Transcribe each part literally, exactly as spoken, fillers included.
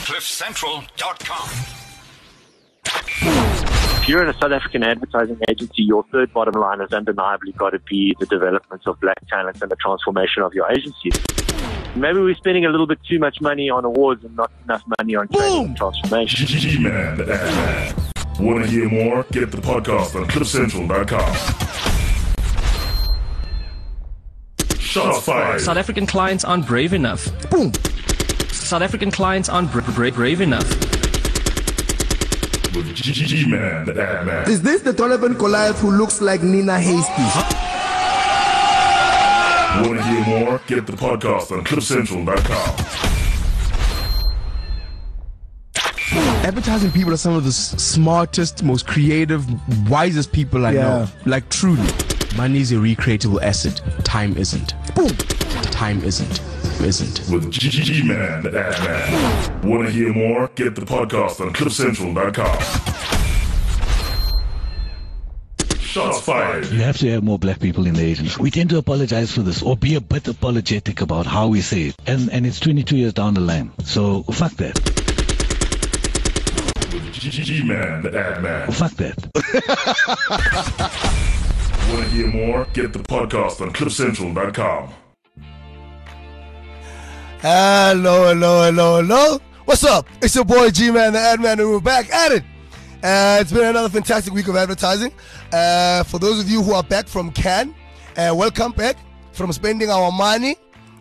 cliff central dot com. If you're in a South African advertising agency, your third bottom line has undeniably got to be the development of black talent and the transformation of your agency. Maybe we're spending a little bit too much money on awards and not enough money on training and transformation. G-Man, the ad man. Want to hear more? Get the podcast on cliff central dot com. Shots fired. South African clients aren't brave enough. Boom. South African clients aren't bra- bra- brave enough. With G-Man, the ad man. Is this the Donovan Goliath who looks like Nina Hasty? Want to hear more? Get the podcast on cliff central dot com. Advertising people are some of the s- smartest, most creative, wisest people I Yeah. know. Like, truly. Money is a recreatable asset. Time isn't. Boom. Time isn't. Isn't. With G-Man, the ad man. Want to hear more? Get the podcast on cliff central dot com. Shots fired. You have to have more black people in the agency. We tend to apologize for this or be a bit apologetic about how we say it. And and it's twenty-two years down the line. So fuck that. With G-Man, the ad man. Fuck that. Want to hear more? Get the podcast on cliff central dot com. Hello, hello, hello, hello. What's up? It's your boy G-Man, the ad man, and we're back at it. Uh, it's been another fantastic week of advertising. Uh, for those of you who are back from Cannes, uh, welcome back from spending our money.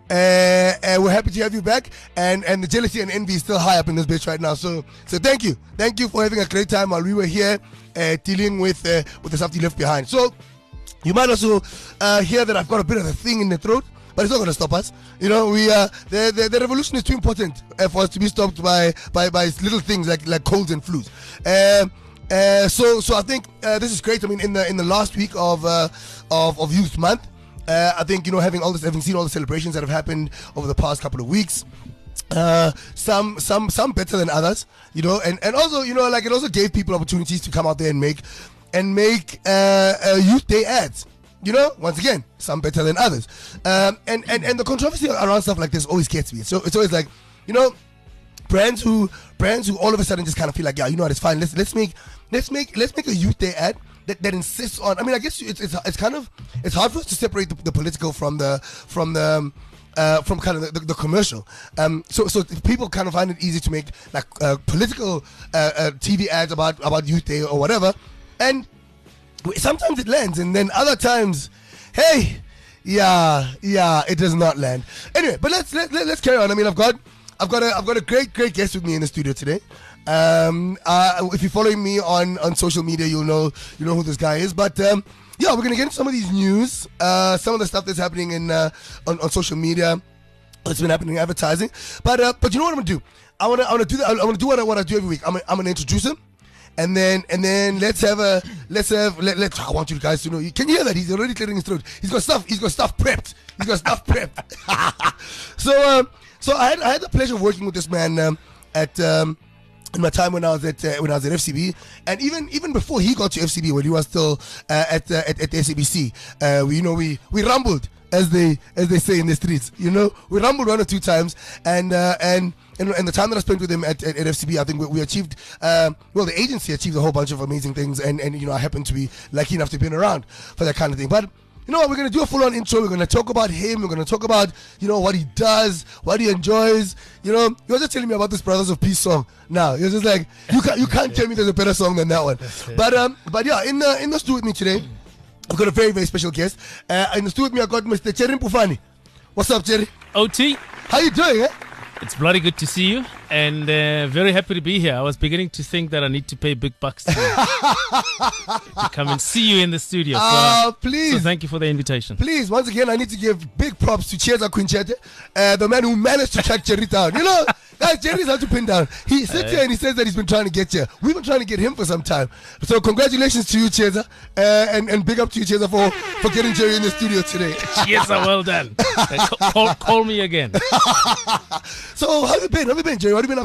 Uh, and we're happy to have you back. And and the jealousy and envy is still high up in this bitch right now. So so thank you, thank you for having a great time while we were here uh, dealing with uh, with the stuff you left behind. So you might also uh, hear that I've got a bit of a thing in the throat. But it's not going to stop us. You know, we uh, the, the the revolution is too important uh, for us to be stopped by by, by little things like like colds and flus. Um, uh, so so I think uh, this is great. I mean, in the in the last week of uh, of of Youth Month, uh, I think you know having all this, having seen all the celebrations that have happened over the past couple of weeks. Uh, some some some better than others. You know, and and also you know like it also gave people opportunities to come out there and make and make uh, uh, Youth Day ads. You know, once again, some better than others. Um, and, and, and the controversy around stuff like this always gets me. So it's always like, you know, brands who brands who all of a sudden just kind of feel like, yeah, you know what, it's fine. Let's let's make let's make let's make a Youth Day ad that, that insists on. I mean, I guess it's it's, it's kind of it's hard for us to separate the, the political from the from the um, uh, from kind of the, the, the commercial. Um, so so people kind of find it easy to make like uh, political uh, uh, T V ads about about Youth Day or whatever, and sometimes it lands, and then other times, hey, yeah, yeah, it does not land. Anyway, but let's let, let, let's carry on. I mean, I've got, I've got a, I've got a great, great guest with me in the studio today. Um, uh, if you're following me on, on social media, you'll know, you know who this guy is. But um, yeah, we're gonna get into some of these news, uh, some of the stuff that's happening in uh, on, on social media. That's been happening in advertising. But uh, but you know what I'm gonna do? I wanna I wanna do that. I wanna do what I, what I do every week. I'm gonna, I'm gonna introduce him. And then, and then let's have a, let's have, let, let's, I want you guys to know, you can you hear that? He's already clearing his throat. He's got stuff, he's got stuff prepped. He's got stuff prepped. so, um, so I had, I had the pleasure of working with this man, um, at, um, in my time when I was at, uh, when I was at F C B, and even, even before he got to F C B, when he was still, uh, at, uh, at, at S A B C, uh, we, you know, we, we rumbled, as they, as they say in the streets, you know, we rumbled one or two times, and, uh, and, And, and the time that I spent with him at, at, at F C B, I think we, we achieved, um, well, the agency achieved a whole bunch of amazing things. And, and, you know, I happened to be lucky enough to be around for that kind of thing. But, you know what, we're going to do a full-on intro. We're going to talk about him. We're going to talk about, you know, what he does, what he enjoys. You know, you were just telling me about this Brothers of Peace song. Now, you're just like, you can't, you can't tell me there's a better song than that one. But, um, but yeah, in the, in the studio with me today, I've got a very, very special guest. Uh, in the studio with me, I've got Mister Jerry Mpufane. What's up, Jerry? O T. How you doing, eh? It's bloody good to see you, and uh, very happy to be here. I was beginning to think that I need to pay big bucks to, to come and see you in the studio. So, uh, please. So thank you for the invitation. Please, once again, I need to give big props to Chieza Quinchete, uh, the man who managed to track Jerry down. You know, guys, Jerry's hard to pin down. He sits uh, here and he says that he's been trying to get you. We've been trying to get him for some time. So congratulations to you, Chieza, uh, and, and big up to you, Chieza, for, for getting Jerry in the studio today. Chieza, well done. Uh, call, call me again. So how have you been? How have you been, Jerry? What have you been up to?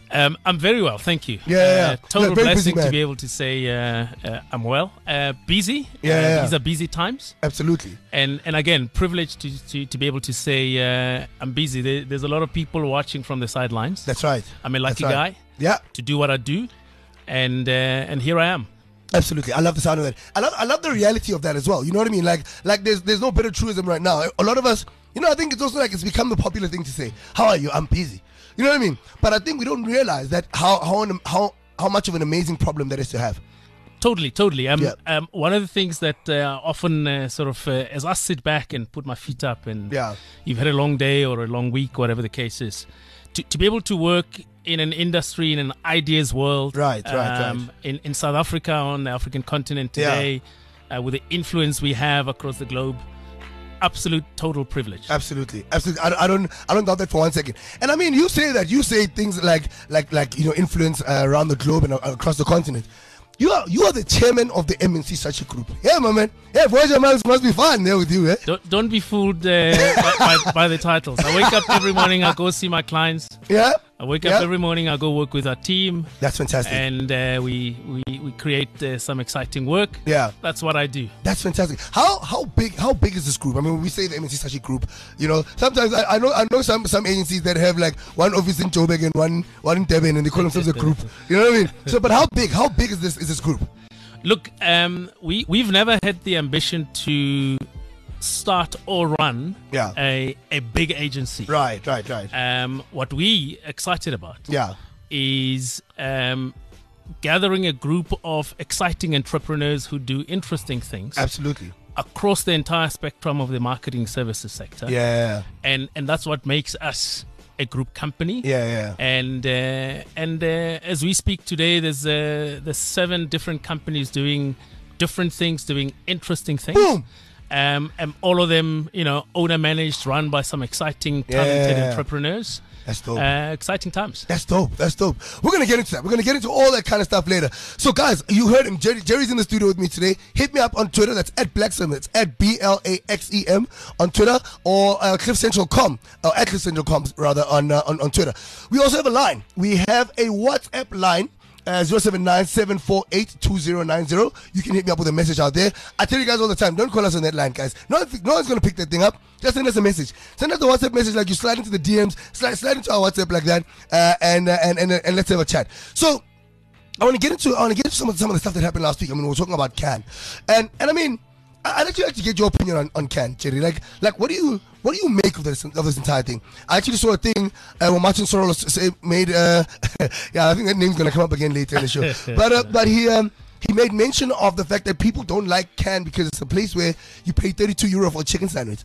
Um, I'm very well, thank you. Yeah, yeah, yeah. Uh, total Yeah, very busy blessing man. to be able to say uh, uh, I'm well. Uh, busy. Yeah, Uh, yeah. These are busy times. Absolutely. And and again, privileged to, to, to be able to say uh, I'm busy. There, there's a lot of people watching from the sidelines. That's right. I'm a lucky That's right. guy Yeah. to do what I do, and uh, and here I am. Absolutely, I love the sound of that. I love, I love the reality of that as well. You know what I mean? Like, like there's, there's no better truism right now. A lot of us, you know, I think it's also like it's become the popular thing to say. How are you? I'm busy. You know what I mean? But I think we don't realize that how, how, how, how much of an amazing problem that is to have. Totally, totally. Um, Yeah. um, one of the things that uh, often uh, sort of, uh, as I sit back and put my feet up, and Yeah. you've had a long day or a long week, whatever the case is, to, to be able to work in an industry, in an ideas world, Right, right, right. In, in South Africa, on the African continent Yeah. today, uh, with the influence we have across the globe, absolute total privilege. Absolutely, absolutely. I, I don't, I don't doubt that for one second. And I mean, you say that, you say things like, like, like you know, influence uh, around the globe and uh, across the continent. You are, you are the chairman of the M N C Sachi Group. Yeah, my man. Yeah, Voyager Miles must be fun there with you, eh? Don't, don't be fooled uh, by, by, by the titles. I wake up every morning, I go see my clients. Yeah. I wake Yeah. up every morning, I go work with our team. That's fantastic. And uh, we, we we create uh, some exciting work. Yeah. That's what I do. That's fantastic. How how big how big is this group? I mean, when we say the M N C Sachi Group, you know, sometimes I, I know I know some some agencies that have like one office in Joburg and one one in Durban, and they call themselves a group. You know what I mean? So, but how big how big is this is this group? Look, um, we we've never had the ambition to start or run Yeah. a a big agency. Right, right, right. Um, what we excited about Yeah. is um, gathering a group of exciting entrepreneurs who do interesting things Absolutely. across the entire spectrum of the marketing services sector. Yeah. and and that's what makes us a group company. Yeah, yeah. And uh, and uh, as we speak today, there's uh, there's seven different companies doing different things, doing interesting things. Boom. Um, and all of them, you know, owner managed, run by some exciting, talented Yeah. entrepreneurs. That's dope. Uh, exciting times. That's dope. That's dope. We're gonna get into that. We're gonna get into all that kind of stuff later. So, guys, you heard him. Jerry, Jerry's in the studio with me today. Hit me up on Twitter. That's at Blaxem. It's at B L A X E M on Twitter, or uh, cliff central dot com, or at cliff central dot com rather on, uh, on on Twitter. We also have a line. We have a WhatsApp line. Uh, zero seven nine, seven four eight, two zero nine zero. You can hit me up with a message out there. I tell you guys all the time, don't call us on that line, guys. No, no one's going to pick that thing up. Just send us a message. Send us a WhatsApp message like you slide into the D Ms, slide, slide into our WhatsApp like that, uh, and, uh, and, and, uh, and let's have a chat. So, I want to get into I want to get into some of, some of the stuff that happened last week. I mean, we were talking about Cannes. And, and I mean, I- I'd actually like to get your opinion on, on Cannes, Jerry. Like, like, what do you what do you make of this of this entire thing? I actually saw a thing uh, where Martin Soros say, made. Uh, yeah, I think that name's gonna come up again later in the show. But uh, but he um, he made mention of the fact that people don't like Cannes because it's a place where you pay thirty-two euro for a chicken sandwich.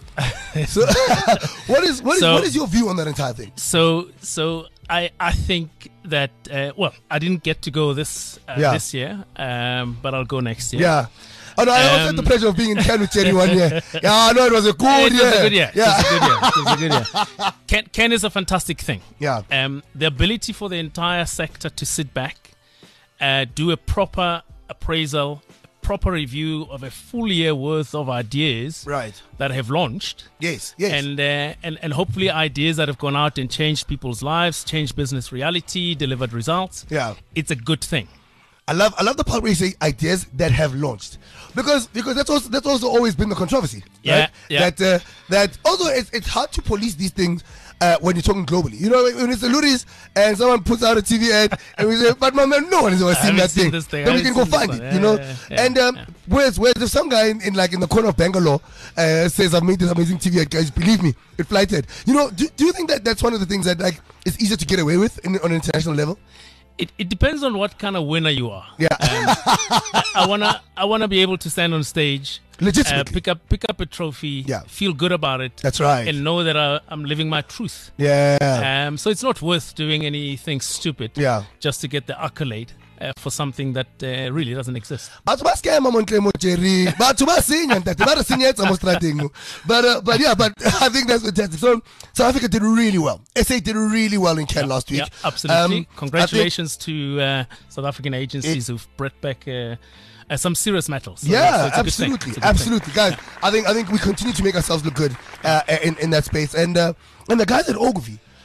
So, what is what is So- what is your view on that entire thing? So so I I think that uh, well, I didn't get to go this uh, Yeah. this year, um, but I'll go next year. Yeah. Oh no, I also had the Um, pleasure of being in Cannes with Jerry one year. Yeah, I know it was a good It year. was a good year. Yeah. It was a good year. It was a good year. Ken, Ken is a fantastic thing. Yeah. Um, the ability for the entire sector to sit back, uh, do a proper appraisal, a proper review of a full year worth of ideas Right. that have launched, Yes. Yes. and uh, and and hopefully ideas that have gone out and changed people's lives, changed business reality, delivered results. Yeah. It's a good thing. I love I love the part where you say ideas that have launched, because because that's also that's also always been the controversy. Yeah, Right? yeah. That uh, that although it's, it's hard to police these things uh, when you're talking globally. You know, when it's the Luris and someone puts out a T V ad and we say, but my man, no one has ever seen haven't that seen thing. this thing. Then I we can haven't go seen find this it. one. You know, Yeah, yeah, and um, yeah. whereas whereas if some guy in, in like in the corner of Bangalore uh, says, I've made this amazing T V ad, guys, believe me, it flighted. You know, do, do you think that that's one of the things that like is easier to get away with in, on an international level? It, it depends on what kind of winner you are. Yeah. Um, I, I wanna I wanna be able to stand on stage, uh, Legitimately. pick up pick up a trophy, Yeah. feel good about it. That's right. and know that I, I'm living my truth. Yeah. Um, so it's not worth doing anything stupid. Yeah. Just to get the accolade uh, for something that uh, really doesn't exist. Batho ba scam mo ntle mo Jerry. Batho ba senya ntate ba re senyetsa mo strateng mo. But uh, but yeah, but I think that's fantastic. So South Africa did really well. S A did really well in Cannes last week. Yeah, absolutely. Um, Congratulations to uh, South African agencies who've brought back uh, uh, some serious medals. So Yeah, it's a good thing. absolutely, It's a good thing. absolutely, guys. I think I think we continue to make ourselves look good uh, in in that space. And uh, and the guys at Ogilvy,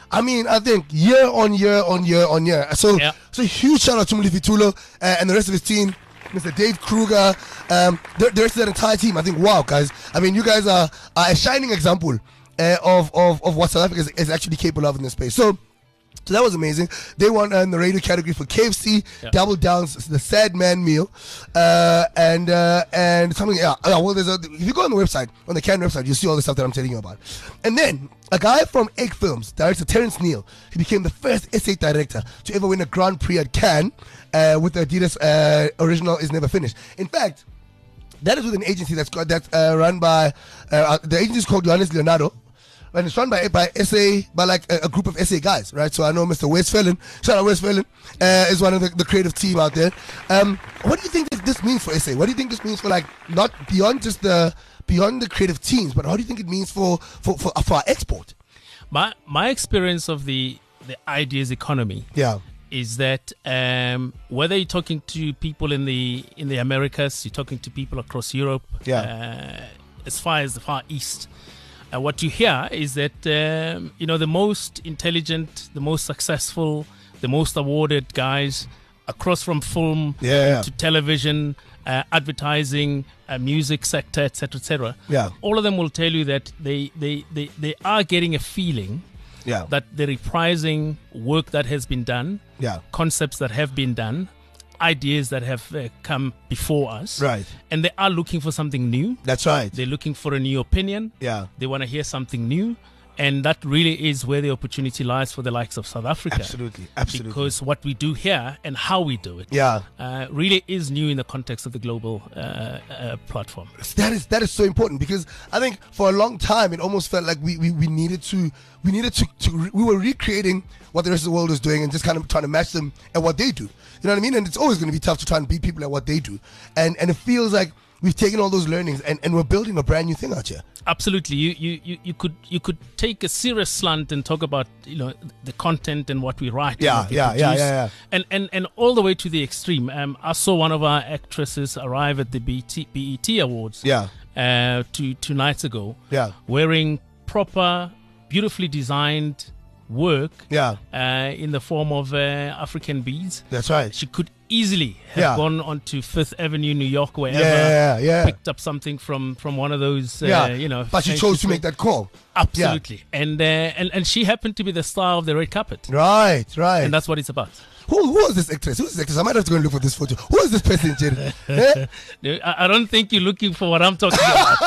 I mean, I think year on year on year on year. So, Yeah. so huge shout out to Mulifi Tulo uh, and the rest of his team, Mister Dave Kruger, um, the, the rest of that entire team. I think, wow, guys. I mean, you guys are, are a shining example uh, of, of of what South Africa is, is actually capable of in this space. So. So that was amazing. They won uh, in the radio category for K F C, Yeah. Double Downs, the Sad Man meal, uh, and uh, and something. Yeah, uh, well, there's a, if you go on the website, on the Can website, you'll see all the stuff that I'm telling you about. And then a guy from Egg Films, director Terrence Neal, he became the first S A director to ever win a Grand Prix at Cannes uh, with the Adidas uh, original Is Never Finished. In fact, that is with an agency that's got that's uh, run by uh, the agency is called Johannes Leonardo. And it's run by by S A by like a, a group of S A guys, right? So I know Mister Westphalen, shout out Westphalen, uh, is one of the, the creative team out there. Um, what do you think this, this means for S A? What do you think this means for like not beyond just the beyond the creative teams, but how do you think it means for for for, for our export? My my experience of the the ideas economy Yeah, is that um, whether you're talking to people in the in the Americas, you're talking to people across Europe, Yeah. uh, as far as the Far East. Uh, what you hear is that um, you know the most intelligent, the most successful, the most awarded guys across from film Yeah. to television, uh, advertising, uh, music sector, et cetera, et cetera. Yeah. All of them will tell you that they they, they, they are getting a feeling yeah, that they're reprising work that has been done, yeah, concepts that have been done, ideas that have uh, come before us, right. and they are looking for something new. That's right. They're looking for a new opinion. Yeah, They want to hear something new, and that really is where the opportunity lies for the likes of South Africa. absolutely, absolutely. Because what we do here and how we do it yeah, uh, really is new in the context of the global uh, uh, platform. that is that is so important because I think for a long time it almost felt like we, we, we needed to we needed to, to re- we were recreating what the rest of the world is doing and just kind of trying to match them at what they do. You know what I mean? And it's always going to be tough to try and beat people at what they do. And and it feels like we've taken all those learnings and, and we're building a brand new thing out here. Absolutely, you, you, you, you could you could take a serious slant and talk about you know the content and what we write. and Yeah, what we yeah, yeah, produce, yeah, yeah. And, and and all the way to the extreme. Um, I saw one of our actresses arrive at the B E T, B E T Awards. Yeah. Uh, two two nights ago. Yeah. Wearing proper, beautifully designed work. Yeah. Uh, in the form of uh, African beads. That's right. She could easily have Yeah. gone onto Fifth Avenue, New York, wherever. Yeah, yeah. Picked up something from, from one of those, uh, yeah. you know. But she fancy chose to stores. make that call. Absolutely. And, uh, and and she happened to be the star of the red carpet. Right, right. And that's what it's about. Who, who is this actress? Who is this actress? I might have to go and look for this photo. Who is this person, Jerry? Eh? I, I don't think you're looking for what I'm talking about.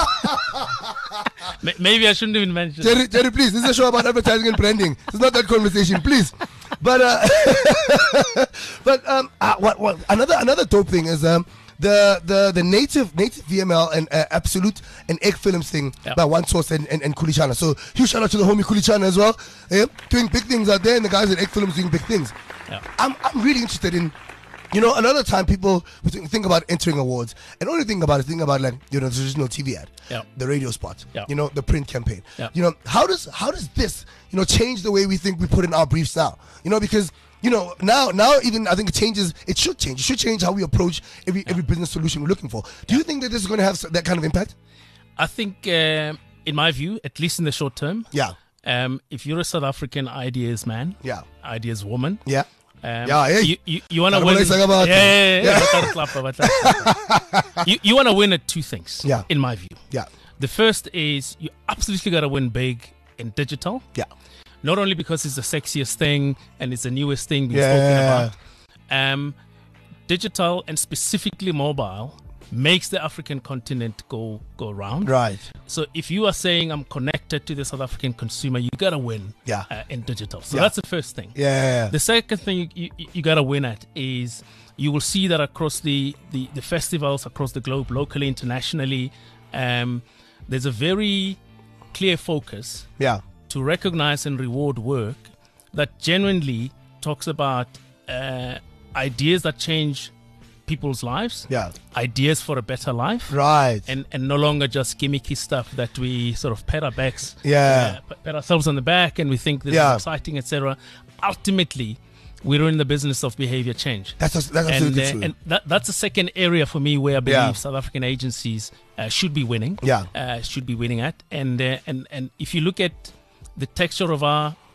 Ma- Maybe I shouldn't even mention it. Jerry, Jerry, please. This is a show about advertising and branding. It's not that conversation, please. But uh, but um, uh, what what another another dope thing is um the the the native native V M L and uh, Absolute and Egg Films thing Yeah. by One Source and, and, and Kulichana. So huge shout out to the homie Kulichana as well. Yeah, doing big things out there, and the guys at Egg Films doing big things. Yeah. I'm I'm really interested in. You know, another time people would think think about entering awards, and only think about it, think about like you know the traditional T V ad, Yeah. the radio spot, Yeah. you know the print campaign. Yeah. You know how does how does this you know change the way we think we put in our briefs now? You know because you know now now even I think it changes. It should change. It should change how we approach every every business solution we're looking for. Do you think that this is going to have s- that kind of impact? I think, uh, in my view, at least in the short term, Yeah, um, if you're a South African ideas man, yeah, ideas woman, yeah. Um, Yeah, hey. you, you, you want to That's win. what I say about yeah, it. yeah, yeah, yeah. Batla- batla- batla- you you want to win at two things. Yeah. In my view, Yeah, the first is you absolutely got to win big in digital. yeah, Not only because it's the sexiest thing and it's the newest thing being Yeah. spoken about. Um, digital and specifically mobile makes the African continent go go round. right. So if you are saying I'm connected to the South African consumer, you gotta win. Yeah. Uh, in digital. So Yeah. that's the first thing. Yeah, The second thing you, you, you got to win at is you will see that across the, the, the festivals across the globe, locally, internationally, um, there's a very clear focus yeah, to recognize and reward work that genuinely talks about uh, ideas that change people's lives, yeah. ideas for a better life, Right. and, and no longer just gimmicky stuff that we sort of pat our backs, Yeah. uh, pat ourselves on the back, and we think this Yeah. is exciting, et cetera. Ultimately, we're in the business of behavior change. That's that's And, absolutely uh, true. and that, that's the second area for me where I believe Yeah. South African agencies uh, should be winning. Yeah. uh, should be winning at. And uh, and and if you look at the texture of our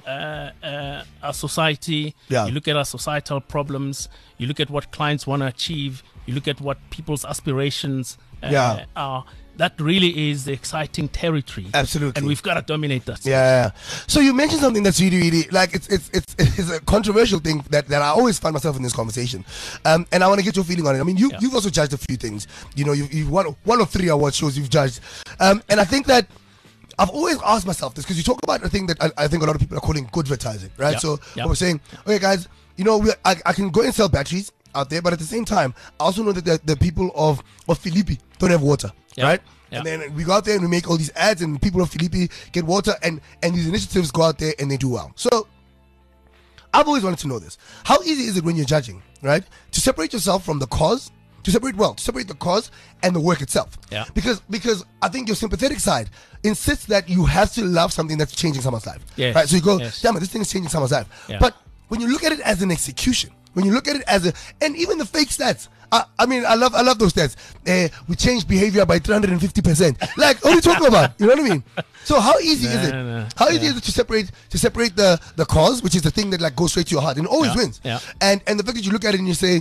uh, uh, our society, Yeah. you look at our societal problems, you look at what clients want to achieve, you look at what people's aspirations uh, Yeah. are. That really is the exciting territory. Absolutely. And we've got to dominate that. Yeah. So you mentioned something that's really, really like it's it's it's, it's a controversial thing that, that I always find myself in this conversation, um, and I want to get your feeling on it. I mean, you Yeah. you've also judged a few things. You know, you you've won one of three award shows you've judged, um, and I think that I've always asked myself this because you talk about a thing that I, I think a lot of people are calling good advertising, right? Yeah. So Yeah. we're saying, okay, guys, you know, we, I I can go and sell batteries out there, but at the same time, I also know that the, the people of of Philippi don't have water, Yeah. right? Yeah. And then we go out there and we make all these ads, and people of Philippi get water, and, and these initiatives go out there and they do well. So I've always wanted to know this. How easy is it when you're judging, right? To separate yourself from the cause, to separate, well, to separate the cause and the work itself. Yeah. Because because I think your sympathetic side insists that you have to love something that's changing someone's life. Yes. Right? So you go, Yes. damn it, this thing is changing someone's life. Yeah. But when you look at it as an execution, when you look at it as a, and even the fake stats, I, I mean, I love, I love those stats. Uh, we changed behavior by three hundred fifty percent. Like, what are you talking about? You know what I mean? So how easy is it? No, no, How easy yeah. is it to separate, to separate the the cause, which is the thing that like goes straight to your heart and it always Yeah, wins, yeah. and and the fact that you look at it and you say,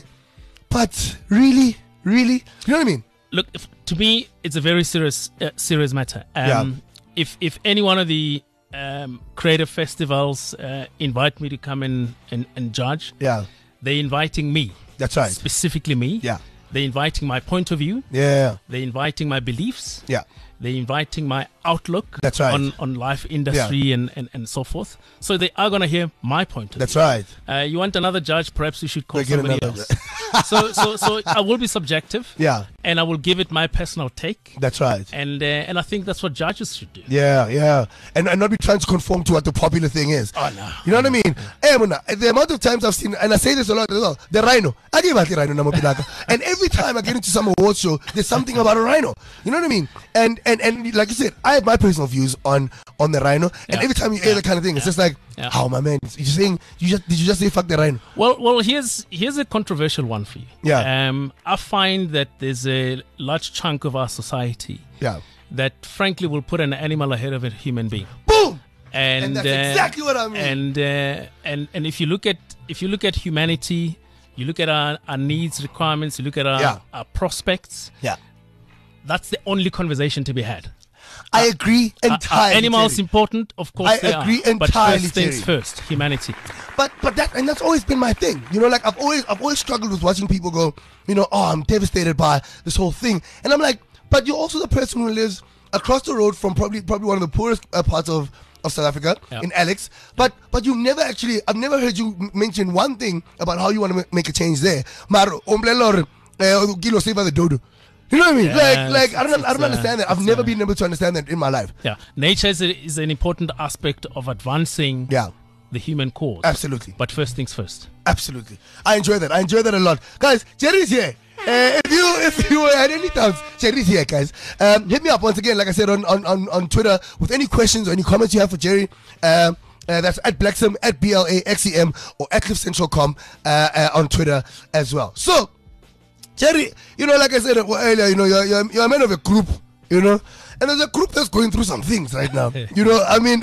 but really, really, you know what I mean? Look, if, to me, it's a very serious, uh, serious matter. Um, Yeah. If if any one of the um, creative festivals uh, invite me to come in and, and judge, Yeah, they're inviting me, that's right. specifically me. Yeah, They're inviting my point of view. yeah, They're inviting my beliefs. yeah. They're inviting my outlook That's right. on, on life industry and, and, and so forth. So they are going to hear my point of That's view. right. Uh, you want another judge? Perhaps you should call We'll get somebody another else. so, so, so I will be subjective. Yeah, And I will give it my personal take. that's right. And uh, and I think that's what judges should do. Yeah, yeah, and and not be trying to conform to what the popular thing is. Oh, no. You know what I mean? Hey, Muna, the amount of times I've seen, and I say this a lot as well, the rhino. I give out the rhino, Namo Pinaka. And every time I get into some award show, there's something about a rhino. You know what I mean? And and and like you said, I have my personal views on on the rhino. And Yeah. every time you hear Yeah. that kind of thing, it's just like, Yeah. how, my man? You saying you just did you just say fuck the rhino? Well, well, here's here's a controversial one for you. Yeah. Um, I find that there's a large chunk of our society Yeah. that, frankly, will put an animal ahead of a human being. Boom. And, And that's uh, exactly what I mean. And uh, and and if you look at if you look at humanity, you look at our, our needs, requirements, you look at our, Yeah. our prospects. Yeah. That's the only conversation to be had. I agree Are- entirely. Are animals Terry. important? Of course I they agree are. But entirely, first things Terry. first, humanity. But but that and that's always been my thing. You know, like I've always I've always struggled with watching people go, you know, oh, I'm devastated by this whole thing. And I'm like, but you're also the person who lives across the road from probably probably one of the poorest uh, parts of, of South Africa, Yeah. in Alex. But but you've never actually I've never heard you m- mention one thing about how you want to ma- make a change there. Maro, omblelo, eh, kilo save the dodo. You know what I mean? Yeah, like like I don't it's- I don't it's, uh, understand that. I've it's, never uh, been able to understand that in my life. Yeah, nature is, a, is an important aspect of advancing Yeah. the human cause. Absolutely. But first things first. Absolutely. I enjoy that. I enjoy that a lot. Guys, Jerry's here. Uh, if you if you had any doubts, Jerry's here, guys. Um, hit me up once again, like I said, on, on, on, on Twitter with any questions or any comments you have for Jerry. Um, uh, that's at Blaxem, at B L A X E M, or at Cliff Central dot com uh, uh, on Twitter as well. So, Jerry, you know, like I said earlier, you know, you're, you're, you're a man of a group, you know, and there's a group that's going through some things right now. You know, I mean,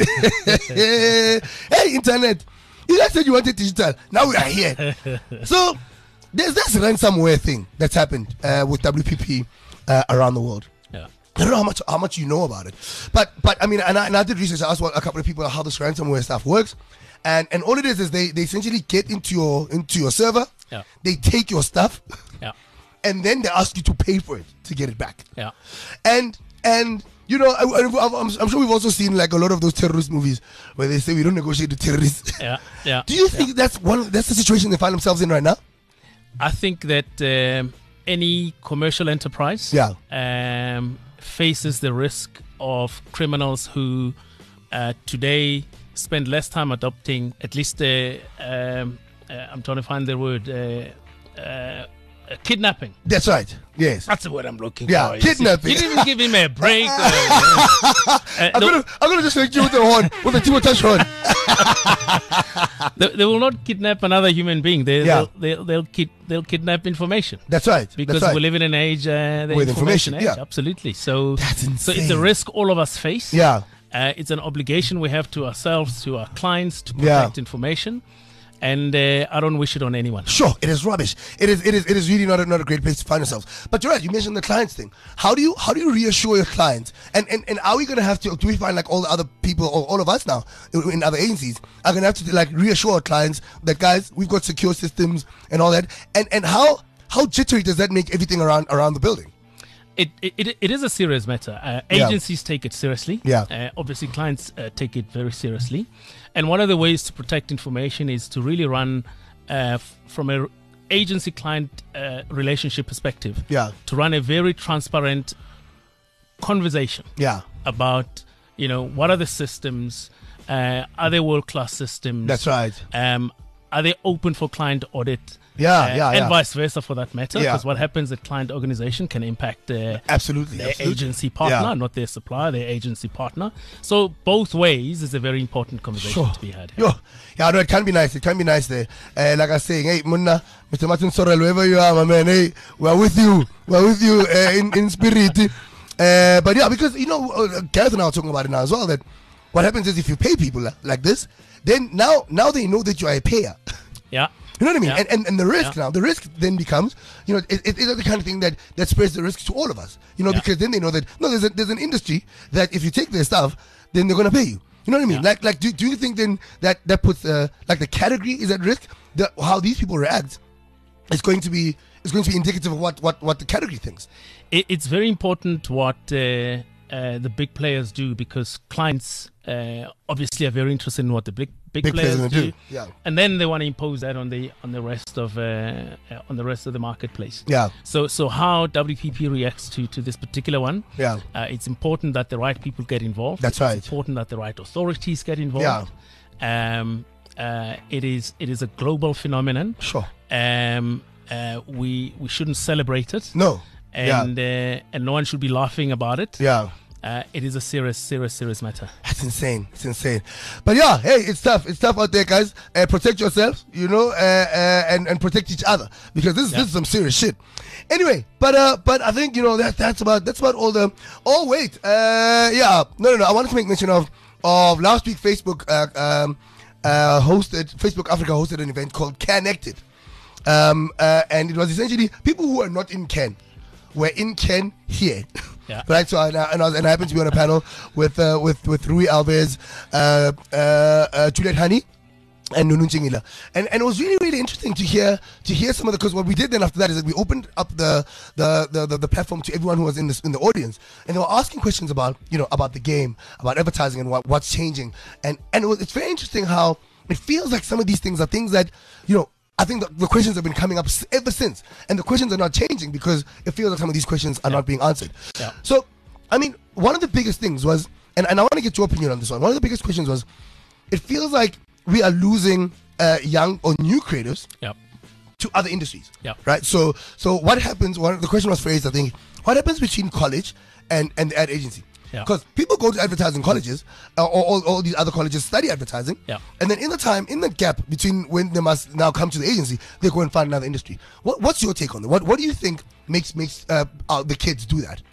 hey, internet, you guys said you wanted digital. Now we are here. So, there's this ransomware thing that's happened uh, with W P P uh, around the world. Yeah. I don't know how much how much you know about it, but but I mean, and I, and I did research. I asked a couple of people how this ransomware stuff works, and and all it is is they, they essentially get into your into your server, Yeah. they take your stuff, Yeah. and then they ask you to pay for it to get it back. Yeah. And and you know, I, I, I'm, I'm sure we've also seen like a lot of those terrorist movies where they say we don't negotiate with terrorists. Yeah. Yeah. Do you think that's one that's the situation they find themselves in right now? I think that um, any commercial enterprise Yeah. um, faces the risk of criminals who uh, today spend less time adopting, at least, uh, um, uh, I'm trying to find the word, uh, uh, uh, kidnapping. That's right. Yes. That's the word I'm looking Yeah, for. You see. kidnapping. You didn't even give him a break. uh, uh, I'm no, gonna, I'm gonna just make you with the horn, with the Timo touch horn. they, they will not kidnap another human being. They, Yeah. They'll, they'll, they'll, kid, they'll kidnap information. That's right. Because That's right. we live in an age, uh, the With information, information, age, yeah. absolutely. So, That's so it's a insane. risk all of us face. Yeah. Uh, it's an obligation we have to ourselves, to our clients, to protect Yeah. information. And uh, I don't wish it on anyone. Sure, it is rubbish. It is, it is, it is really not a, not a great place to find yourself. But you're right. You mentioned the clients thing. How do you, how do you reassure your clients? And and, and are we gonna have to? Do we find like all the other people, or all of us now in other agencies are gonna have to like reassure our clients that guys, we've got secure systems and all that. And and how how jittery does that make everything around around the building? It, it it is a serious matter. Uh, Yeah. agencies take it seriously. Yeah. Uh, obviously, clients uh, take it very seriously. And one of the ways to protect information is to really run uh, f- from a agency-client uh, relationship perspective. Yeah. To run a very transparent conversation. Yeah. About, you know, what are the systems? Uh, are they world-class systems? That's right. Um, are they open for client audit? Yeah, Uh, yeah, and yeah. vice versa for that matter, Yeah. because what happens at client organization can impact their, Absolutely. their absolutely. agency partner, Yeah. not their supplier, their agency partner. So both ways is a very important conversation Sure. to be had. Yo, yeah, no, it can be nice. It can be nice there. Uh, like I was saying, hey, Munna, Mister Martin Sorrell, wherever you are, my man, hey, we're with you. We're with you uh, in, in spirit. Uh, but yeah, because, you know, uh, Gareth and I were talking about it now as well, that what happens is if you pay people like, like this, then now now they know that you are a payer. Yeah. You know what I mean? Yeah. And, and and the risk Yeah. now, the risk then becomes, you know, it, it, it's the kind of thing that, that spreads the risk to all of us. You know, Yeah. because then they know that, no, there's, a, there's an industry that if you take their stuff, then they're going to pay you. You know what I mean? Yeah. Like, like do, do you think then that, that puts, uh, like the category is at risk? The, how these people react is going to be is going to be indicative of what, what, what the category thinks. It, it's very important what uh, uh, the big players do, because clients uh, obviously are very interested in what the big big, Big players players gonna do, do, yeah. and then they want to impose that on the on the rest of uh, uh, on the rest of the marketplace. Yeah. So so how W P P reacts to, to this particular one? Yeah. Uh, it's important that the right people get involved. That's it's right. important that the right authorities get involved. Yeah. Um. Uh. It is it is a global phenomenon. Sure. Um. Uh. We we shouldn't celebrate it. No. And uh, and no one should be laughing about it. Yeah. Uh, it is a serious, serious, serious matter. That's insane. It's insane. But yeah, hey, it's tough. It's tough out there, guys. Uh, protect yourselves, you know, uh, uh, and and protect each other, because this, Yeah. this is some serious shit. Anyway, but uh, but I think, you know, that that's about that's about all the. Oh wait, uh, yeah, no, no, no. I wanted to make mention of of last week. Facebook uh, um, uh, hosted Facebook Africa hosted an event called Connected, um, uh, and it was essentially people who are not in Ken were in Ken here. Yeah. Right, so and I, and I, was, and I happened to be on a panel with uh, with with Rui Alves, uh, uh, uh, Juliet Hani, and Nunu Chingila, and and it was really really interesting to hear to hear some of the, because what we did then after that is that we opened up the the, the the the platform to everyone who was in this in the audience, and they were asking questions about, you know, about the game, about advertising and what what's changing, and and it was, it's very interesting how it feels like some of these things are things that, you know, I think the, the questions have been coming up s- ever since, and the questions are not changing because it feels like some of these questions are not being answered. Yeah. So, I mean, one of the biggest things was, and, and I want to get your opinion on this one. One of the biggest questions was, it feels like we are losing uh, young or new creators Yep. to other industries. Yep. Right. So, so what happens? One the question was phrased, I think, what happens between college and and the ad agency? Yeah. Because people go to advertising colleges, uh, or all, all these other colleges study advertising, Yeah. and then in the time, in the gap between when they must now come to the agency, they go and find another industry. What, what's your take on that? What What do you think makes makes uh, uh, the kids do that?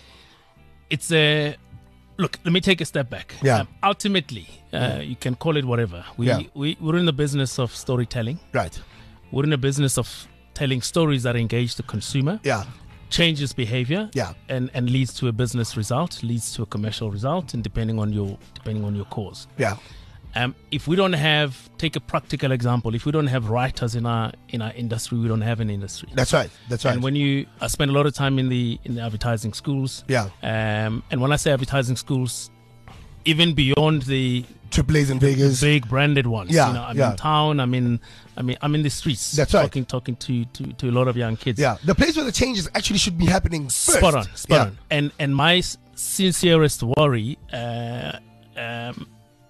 It's a look. Let me take a step back. Yeah. Um, ultimately, uh, you can call it whatever. We Yeah. we we're in the business of storytelling. Right. We're in the business of telling stories that engage the consumer. Yeah. Changes behavior. Yeah. And and leads to a business result, leads to a commercial result, and depending on your depending on your cause. Yeah. Um, if we don't have, take a practical example, if we don't have writers in our in our industry, we don't have an industry. That's right. That's right. And when you, I spend a lot of time in the in the advertising schools. Yeah. Um, and when I say advertising schools, even beyond the Triple A's in Vegas. big branded ones. Yeah, You know, I'm yeah. in town. I'm in. I mean, I'm in the streets. That's right. Talking, talking to, to, to a lot of young kids. Yeah. The place where the changes actually should be happening first. Spot on, spot Yeah. on. And and my s- sincerest worry uh, um,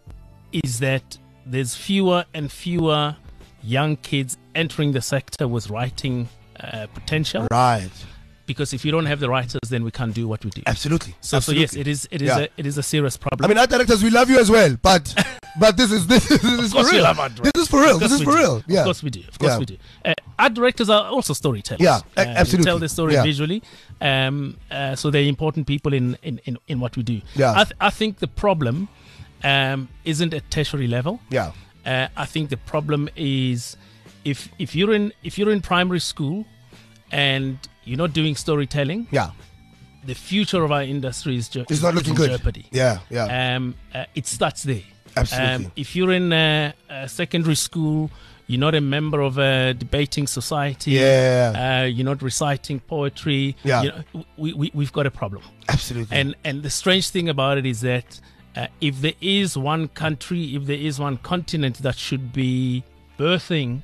is that there's fewer and fewer young kids entering the sector with writing uh, potential. Right. Because if you don't have the writers, then we can't do what we do. Absolutely. So, so Absolutely. yes, it is. It is. Yeah. A, it is a serious problem. I mean, art directors, we love you as well, but but this is this, is- this is Of course for we real. love art This is for real. Of This course is we for do. real. Yeah. Of course we do. Of course Yeah. we do. Uh, art directors are also storytellers. Yeah, a- Uh, absolutely. They tell the story Yeah. visually. Um, uh, so they're important people in, in, in, in what we do. Yeah. I, th- I think the problem um, isn't at tertiary level. Yeah. Uh, I think the problem is if if you're in if you're in primary school and you're not doing storytelling, Yeah. the future of our industry is, ju- It's not is looking in good. jeopardy. Yeah. Yeah. Um, uh, it starts there. Absolutely. Um, if you're in uh, uh, secondary school, you're not a member of a debating society. Yeah. Uh, you're not reciting poetry. Yeah. You know, we, we we've got a problem. Absolutely. And and the strange thing about it is that uh, if there is one country, if there is one continent that should be birthing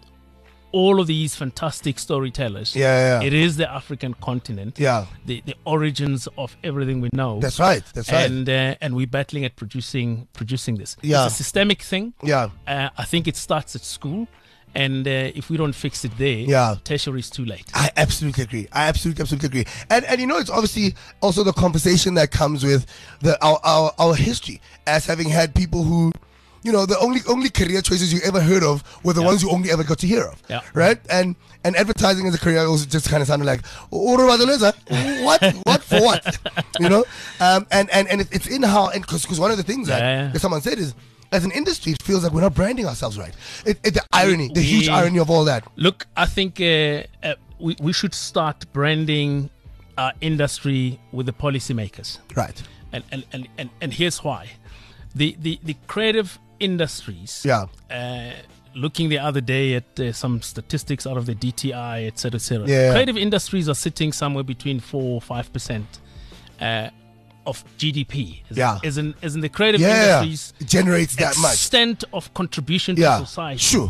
all of these fantastic storytellers, Yeah, yeah. it is the African continent. Yeah. The the origins of everything we know. That's right. That's right. And uh, and we're battling at producing producing this. Yeah. It's a systemic thing. Yeah. Uh, I think it starts at school, and uh, if we don't fix it there, Yeah. tertiary is too late. I absolutely agree. I absolutely, absolutely agree. And and you know, it's obviously also the conversation that comes with the our our, our history as having had people who, you know, the only only career choices you ever heard of were the Yeah. ones you only ever got to hear of. Yeah. Right? And and advertising as a career also just kind of sounded like, "Oro what? What for what?" You know? Um, and, and, and it- it's in how, and because one of the things that, Yeah. that someone said is, as an industry, it feels like we're not branding ourselves right. It, it, the irony, the huge we- irony of all that. Look, I think uh, uh, we we should start branding our industry with the policymakers, Right. and and, and, and and here's why: the the the creative industries. Yeah. Uh, looking the other day at uh, some statistics out of the D T I, et cetera, et cetera. Yeah. Creative industries are sitting somewhere between four or five percent uh, of G D P. As, Yeah. as in, as in the creative Yeah. industries, It generates that much. extent of contribution to Yeah. society Sure.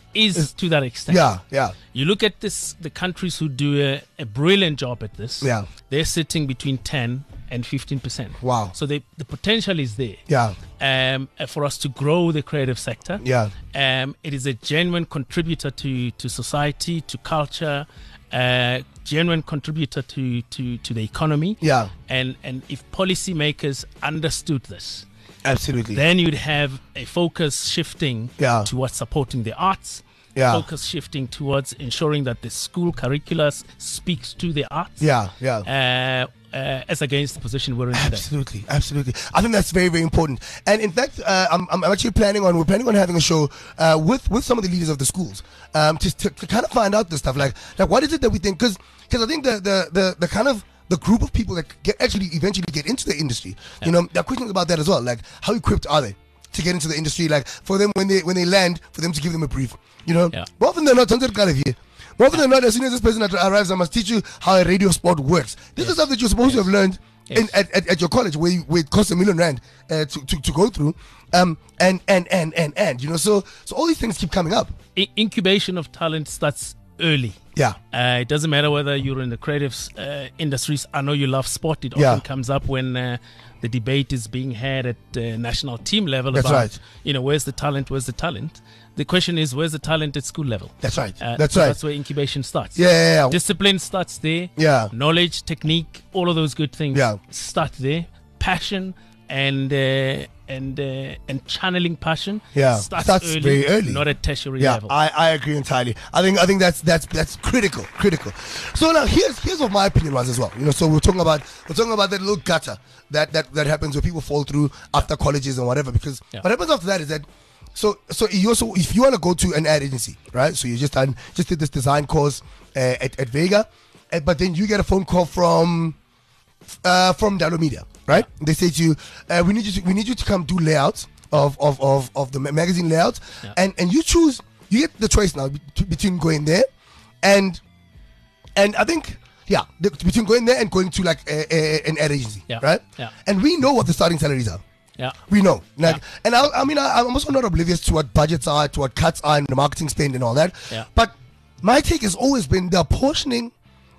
is to that extent. Yeah. Yeah. You look at this, the countries who do a, a brilliant job at this. Yeah. They're sitting between ten and fifteen percent. Wow. So they, the potential is there. Yeah. Um, uh, for us to grow the creative sector. Yeah. Um, it is a genuine contributor to, to society, to culture, uh, genuine contributor to, to, to the economy. Yeah. And and if policymakers understood this, Absolutely. then you'd have a focus shifting Yeah. towards supporting the arts. Yeah. Focus shifting towards ensuring that the school curricula s- speaks to the arts. Yeah. Yeah. Uh, uh, as against the position we're in today. Absolutely, absolutely. I think that's very, very important. And in fact, uh, I'm, I'm actually planning on we're planning on having a show uh, with with some of the leaders of the schools um, to, to to kind of find out this stuff. Like, like what is it that we think? Because because I think the, the the the kind of the group of people that get actually eventually get into the industry, you know, there are questions about that as well. Like, how equipped are they to get into the industry? Like, for them when they when they land, for them to give them a brief. You know, Yeah. more often than not, don't get here. More often than not, as soon as this person arrives, I must teach you how a radio spot works. This is stuff that you're supposed to have learned in, Yes. at, at, at your college, where, you, where it costs a million rand uh, to, to, to go through. Um, and, and, and, and, and, you know, so, so all these things keep coming up. I- incubation of talent starts early. Yeah. Uh, it doesn't matter whether you're in the creative uh, industries. I know you love sport. It Yeah. often comes up when uh, the debate is being had at uh, national team level That's about, right. you know, where's the talent, where's the talent? The question is, where's the talent at school level? That's right. Uh, That's so right. That's where incubation starts. Yeah, yeah, yeah. Discipline starts there. Yeah. Knowledge, technique, all of those good things Yeah. start there. Passion and uh, and uh, and channeling passion Yeah. starts, Starts early, very early. not at tertiary Yeah, level. I, I agree entirely. I think I think that's that's that's critical, critical. So now here's here's what my opinion was as well. You know, so we're talking about we're talking about that little gutter that that, that happens where people fall through after colleges and whatever. Because Yeah. what happens after that is that so so you also if you want to go to an ad agency, right? So you just done just did this design course uh, at at Vega, uh, but then you get a phone call from uh, from Dalo Media, right? They say to you, uh, we need you to we need you to come do layouts of of of, of the ma- magazine layouts, Yeah. and and you choose you get the choice now bet- between going there and and I think yeah the, between going there and going to like a, a, an ad agency, Yeah. right? Yeah. And we know what the starting salaries are. yeah. We know, like, Yeah. and I, I mean, I, I'm also not oblivious to what budgets are, to what cuts are, and the marketing spend and all that. Yeah. But my take has always been the apportioning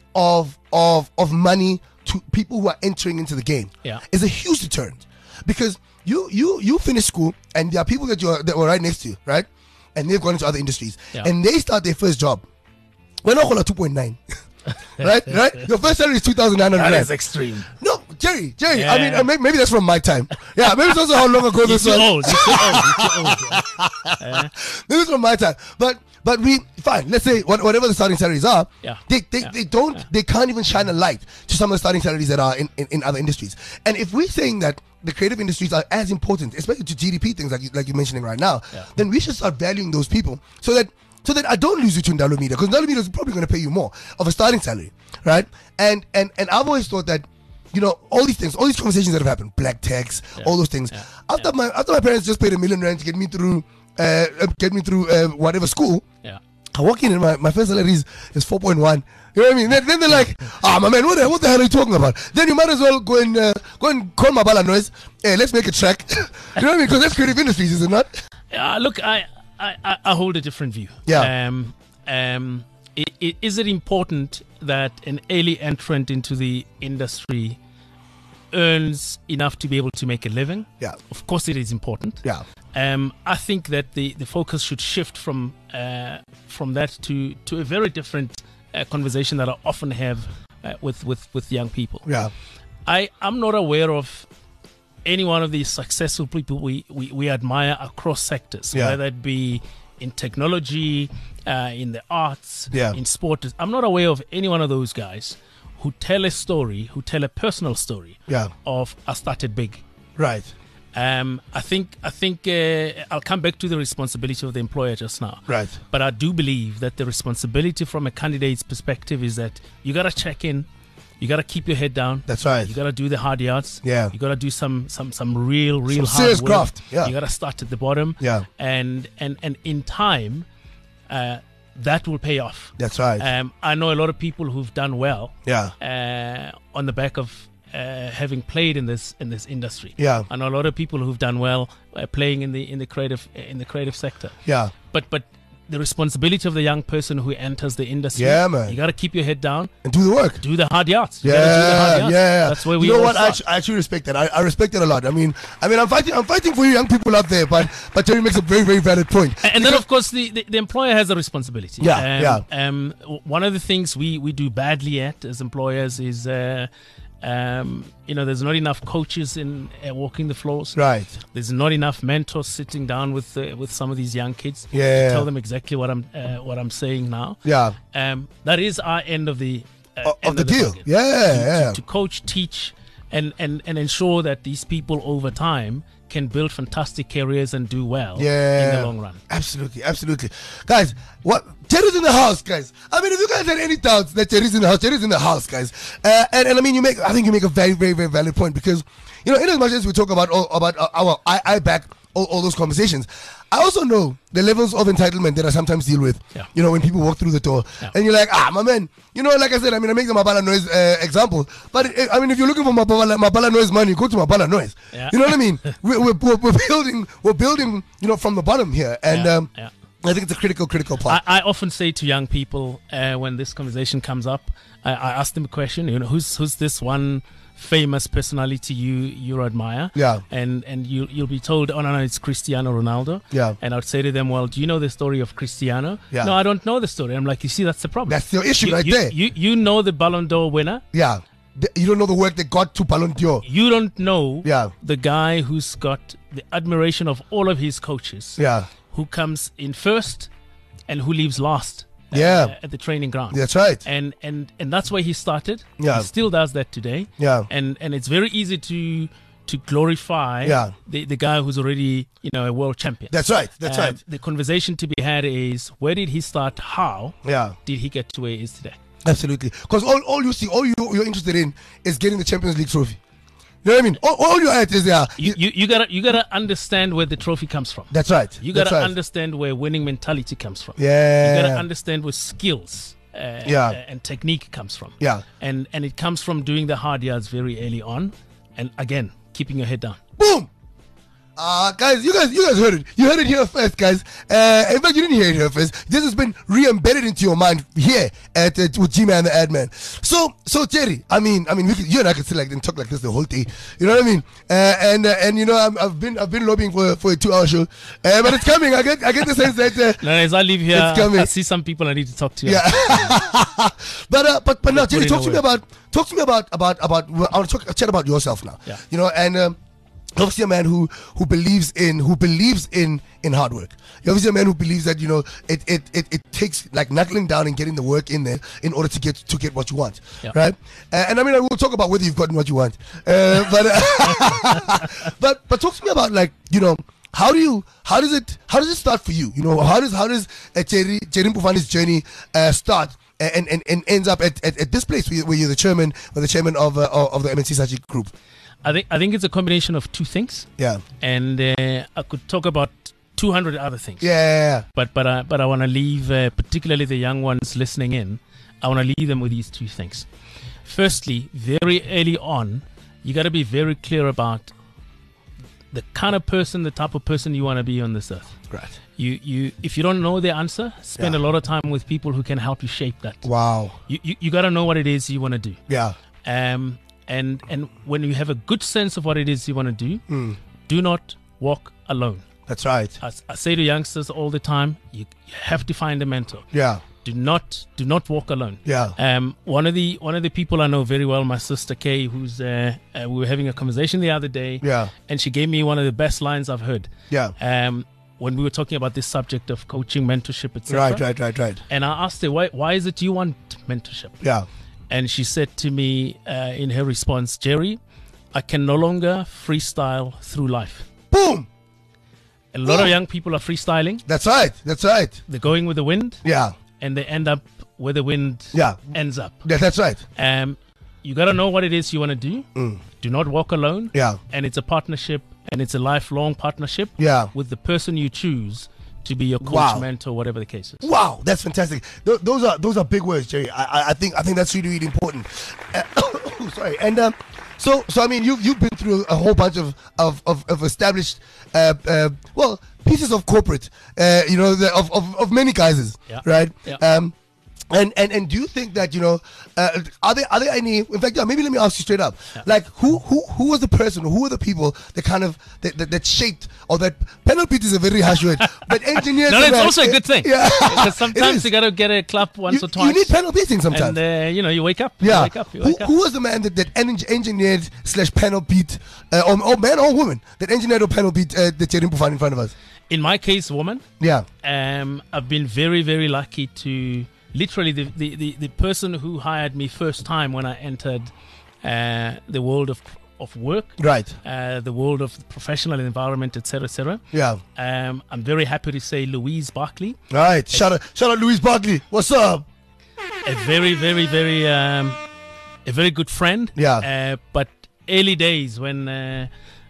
of of of money to people who are entering into the game. Yeah. Is a huge deterrent, because you you you finish school and there are people that you are that were right next to you, right, and they've gone into other industries, Yeah. and they start their first job. We're not going to two point nine. Right, right. Your first salary is two thousand nine hundred. That is extreme. No, Jerry, Jerry. Yeah. I mean, uh, maybe, maybe that's from my time. Yeah, maybe it's also how long ago You're this too was. old. You're too old. You're too old. Yeah. Maybe it's from my time. But but we fine. Let's say what, whatever the starting salaries are, Yeah. they they, Yeah. they don't Yeah. they can't even shine a light to some of the starting salaries that are in, in, in other industries. And if we're saying that the creative industries are as important, especially to G D P things like you, like you're mentioning right now, Yeah. then we should start valuing those people so that so that I don't lose you to Ndalo Media, because Ndalo Media is probably going to pay you more of a starting salary, right? And and and I've always thought that, you know, all these things, all these conversations that have happened, black tax, Yeah. all those things. Yeah. After Yeah. my after my parents just paid a million rand to get me through, uh, uh, get me through uh, whatever school. Yeah. I walk in and my, my first salary is, is four point one. You know what I mean? Then, then they're like, ah, my man, what the, what the hell are you talking about? Then you might as well go and uh, go and call Mabala Noise. Hey, let's make a track. You know what I mean? Because that's creative industries, is it not? Uh, look, I, I, I- I hold a different view. Yeah. Um, um, i i is it important that an early entrant into the industry earns enough to be able to make a living? Yeah. Of course, it is important. Yeah. Um, I think that the, the focus should shift from uh, from that to, to a very different uh, conversation that I often have uh, with, with, with young people. Yeah. I, I'm not aware of any one of these successful people we, we, we admire across sectors, Yeah. whether it be in technology, uh, in the arts, Yeah. in sport. I'm not aware of any one of those guys who tell a story, who tell a personal story Yeah. of I started big. Right. Um, I think I think uh, I'll come back to the responsibility of the employer just now. Right. But I do believe that the responsibility from a candidate's perspective is that you got to check in, you got to keep your head down. That's right. You got to do the hard yards. Yeah. You got to do some some some real real Some hard serious work. graft. Yeah. You got to start at the bottom. Yeah. And and and in time, uh, that will pay off. That's right. Um, I know a lot of people who've done well. Yeah. Uh, on the back of uh, having played in this in this industry. Yeah. I know a lot of people who've done well uh, playing in the in the creative in the creative sector. Yeah. But but the responsibility of the young person who enters the industry. Yeah, man. You got to keep your head down And do the work. do the hard yards. You Yeah, gotta do the hard yards. yeah. That's where we You know all what? I start. actually, I actually respect that. I, I respect it a lot. I mean, I mean, I'm fighting. I'm fighting for you, young people out there. But but Terry makes a very very valid point. And, and then, of course, the, the, the employer has a responsibility. Yeah, um, yeah. Um, w- one of the things we, we do badly at as employers is, uh, um, you know, there's not enough coaches in uh, walking the floors. Right. There's not enough mentors sitting down with uh, with some of these young kids. Yeah. To tell them exactly what I'm uh, what I'm saying now. Yeah. Um, that is our end of the uh, O- end of the deal. bargain. Yeah, To- yeah. To, to coach, teach, and, and and ensure that these people over time can build fantastic careers and do well Yeah. in the long run. Absolutely, absolutely. Guys, what Terry's in the house, guys. I mean, if you guys had any doubts that Terry's in the house, Terry's in the house, guys. Uh, and, and I mean, you make, I think you make a very, very, very valid point, because, you know, in as much as we talk about all, about uh, our, I, I back all, all those conversations, I also know the levels of entitlement that I sometimes deal with. Yeah. You know, when people walk through the door, Yeah. and you're like, ah, my man, you know, like I said, I mean, I make the Mabala Noise uh, example, but uh, I mean, if you're looking for Mabala, Mabala Noise money, go to Mabala Noise. Yeah. You know what I mean? we're, we're, we're we're building, we're building, you know, from the bottom here, and Yeah, um, yeah. I think it's a critical, critical part. I, I often say to young people uh, when this conversation comes up, I, I ask them a question. You know, who's who's this one famous personality you you admire? Yeah. And and you you'll be told, oh no no, it's Cristiano Ronaldo. Yeah. And I'd say to them, well, do you know the story of Cristiano? Yeah. No, I don't know the story. I'm like, you see, that's the problem. That's your issue you, right you, there. You you know the Ballon d'Or winner. Yeah. The- you don't know the work that got to Ballon d'Or. You don't know Yeah. the guy who's got the admiration of all of his coaches. Yeah. Who comes in first and who leaves last. uh, Yeah. At the training ground. That's right. And and and that's where he started. Yeah. He still does that today. Yeah. And and it's very easy to to glorify Yeah. the, the guy who's already, you know, a world champion. That's right. That's Uh, right. The conversation to be had is, where did he start? How Yeah. did he get to where he is today? Absolutely. Because all, all you see, all you, you're interested in is getting the Champions League trophy. You know what I mean? All, all you're at is there. You, you you gotta you gotta understand where the trophy comes from. That's right. You That's gotta right. understand where winning mentality comes from. Yeah. You gotta understand where skills uh, Yeah. uh, and technique comes from. Yeah. And and it comes from doing the hard yards very early on, and again keeping your head down. Boom. Uh, guys, you guys, you guys heard it. You heard it here first, guys. Uh, in fact, you didn't hear it here first. This has been re-embedded into your mind here at uh, with G-Man the Ad Man. So, so Jerry, I mean, I mean, we could, you and I could sit like and talk like this the whole day. You know what I mean? Uh, and uh, and you know, I'm, I've been I've been lobbying for for a two-hour show, uh, but it's coming. I get I get the sense that. Uh, No, as I leave here, It's coming. I see some people I need to talk to. Yeah. but uh, but but now, Put Jerry, in talk a to me word. about talk to me about about about. Well, I want to talk, chat about yourself now. Yeah. You know, and. Um, Obviously, a man who, who believes in who believes in, in hard work. You're obviously a man who believes that you know it, it, it, it takes like knuckling down and getting the work in there in order to get to get what you want, Yeah. right? Uh, and I mean, I will talk about whether you've gotten what you want, uh, but uh, but but talk to me about like you know how do you how does it how does it start for you? You know how does how does uh, Jerry Jerry Mpufani's journey uh, start? And, and, and ends up at, at, at this place where, you, where you're the chairman or the chairman of uh, of the M N C Saatchi group. I think I think it's a combination of two things. Yeah. And uh, I could talk about two hundred other things. Yeah. yeah, yeah. But but uh, but I want to leave, uh, particularly the young ones listening in, I want to leave them with these two things. Firstly, very early on, you got to be very clear about the kind of person, the type of person you want to be on this earth. Right. You you if you don't know the answer, spend Yeah. a lot of time with people who can help you shape that. Wow. You you, you got to know what it is you want to do. Yeah. Um and and when you have a good sense of what it is you want to do, Mm. do not walk alone. That's right. I, I say to youngsters all the time, you, you have to find a mentor. Yeah. Do not do not walk alone. Yeah. Um, one of the one of the people I know very well, my sister Kay, who's uh, uh, we were having a conversation the other day. Yeah. And she gave me one of the best lines I've heard. Yeah. Um, when we were talking about this subject of coaching, mentorship, et cetera. Right, right, right, right. And I asked her, why why is it you want mentorship? Yeah. And she said to me uh, in her response, Jerry, I can no longer freestyle through life. Boom. A lot Boom. of young people are freestyling. That's right. That's right. They're going with the wind. Yeah. And they end up where the wind Yeah. ends up. Yeah, that's right. Um, you got to know what it is you want to do. Mm. Do not walk alone. Yeah. And it's a partnership, and it's a lifelong partnership. Yeah. With the person you choose to be your coach, Wow. mentor, whatever the case is. Wow, that's fantastic. Th- those are those are big words, Jerry. I, I, I think I think that's really really important. Uh, sorry, and um, so so I mean you you've been through a whole bunch of of of, of established uh, uh, well pieces of corporate uh, you know the, of, of of many guises, Yeah. right? Yeah. Um, and, and and do you think that you know uh, are there are there any in fact yeah, maybe let me ask you straight up Yeah. like who who who was the person who were the people that kind of that, that, that shaped or that panel beat is a very harsh word but engineers No, the it's man- also a good thing. yeah Because It sometimes is. you got to get a clap once you, or twice. you need panel beating sometimes And, uh, you know, you wake up. You yeah wake up. You who, wake up. who was the man that, that en- engineered slash panel beat uh, or, or man or woman that engineered or panel beat uh, the Jerry Mpufane in front of us? In my case, woman, Yeah. um, I've been very, very lucky to literally the, the, the, the person who hired me first time when I entered uh, the world of of work, Right. uh, the world of the professional environment, et cetera, et cetera. Yeah. Um, I'm very happy to say Louise Barkley, Right. Shout out, shout out, Louise Barkley. What's up? a very, very, very, um, a very good friend. Yeah. Uh, but early days when, uh,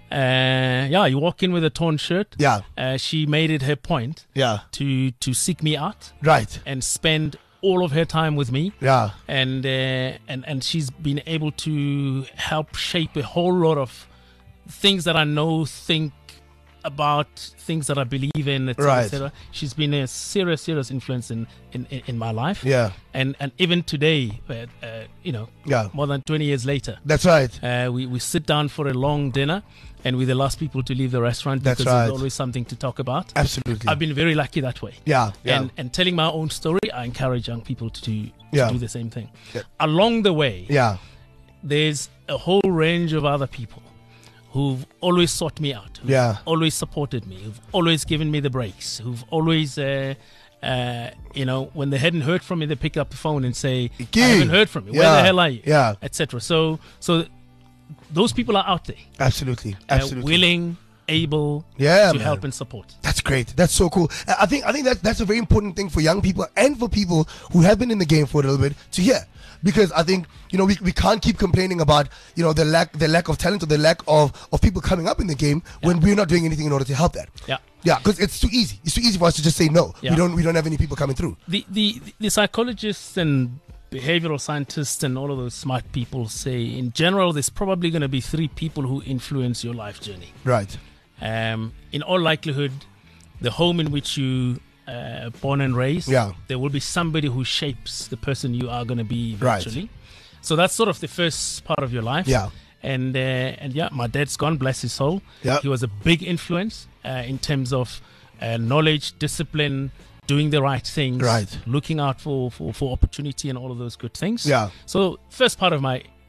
uh, yeah, you walk in with a torn shirt. Yeah. Uh, she made it her point Yeah. to to seek me out Right. and spend all of her time with me. Yeah. And uh, and and she's been able to help shape a whole lot of things that I know, think about, things that I believe in, et cetera, Right. et cetera. She's been a serious, serious influence in, in, in in my life. Yeah. And and even today, uh, uh, you know, Yeah. more than twenty years later, That's right. uh, we we sit down for a long dinner, and we're the last people to leave the restaurant That's because right. there's always something to talk about. Absolutely. I've been very lucky that way. Yeah. Yeah. And and telling my own story, I encourage young people to do, to Yeah. do the same thing. Yeah. Along the way, yeah. there's a whole range of other people who've always sought me out, who've Yeah. always supported me, who've always given me the breaks, who've always, uh, uh, you know, when they hadn't heard from me, they pick up the phone and say, Iki. I haven't heard from you. Where Yeah. the hell are you? Yeah. et cetera. So, so those people are out there, Absolutely. uh, Absolutely. willing, able Yeah, to man. help and support. That's great. That's so cool. I I think I think that that's a very important thing for young people and for people who have been in the game for a little bit to hear. Because I think you know we, we can't keep complaining about you know the lack the lack of talent or the lack of, of people coming up in the game when we're not doing anything in order to help that. Yeah. Yeah, because it's too easy. It's too easy for us to just say no. Yeah. We don't we don't have any people coming through. The, the the psychologists and behavioral scientists and all of those smart people say, in general, there's probably going to be three people who influence your life journey. Right. Um, in all likelihood, the home in which you uh, born and raised, Yeah. there will be somebody who shapes the person you are going to be Right. eventually. So that's sort of the first part of your life. Yeah. And uh, and yeah, my dad's gone, bless his soul. Yeah. He was a big influence uh, in terms of uh, knowledge, discipline, doing the right things, Right. looking out for, for, for opportunity and all of those good things. Yeah. So first part of my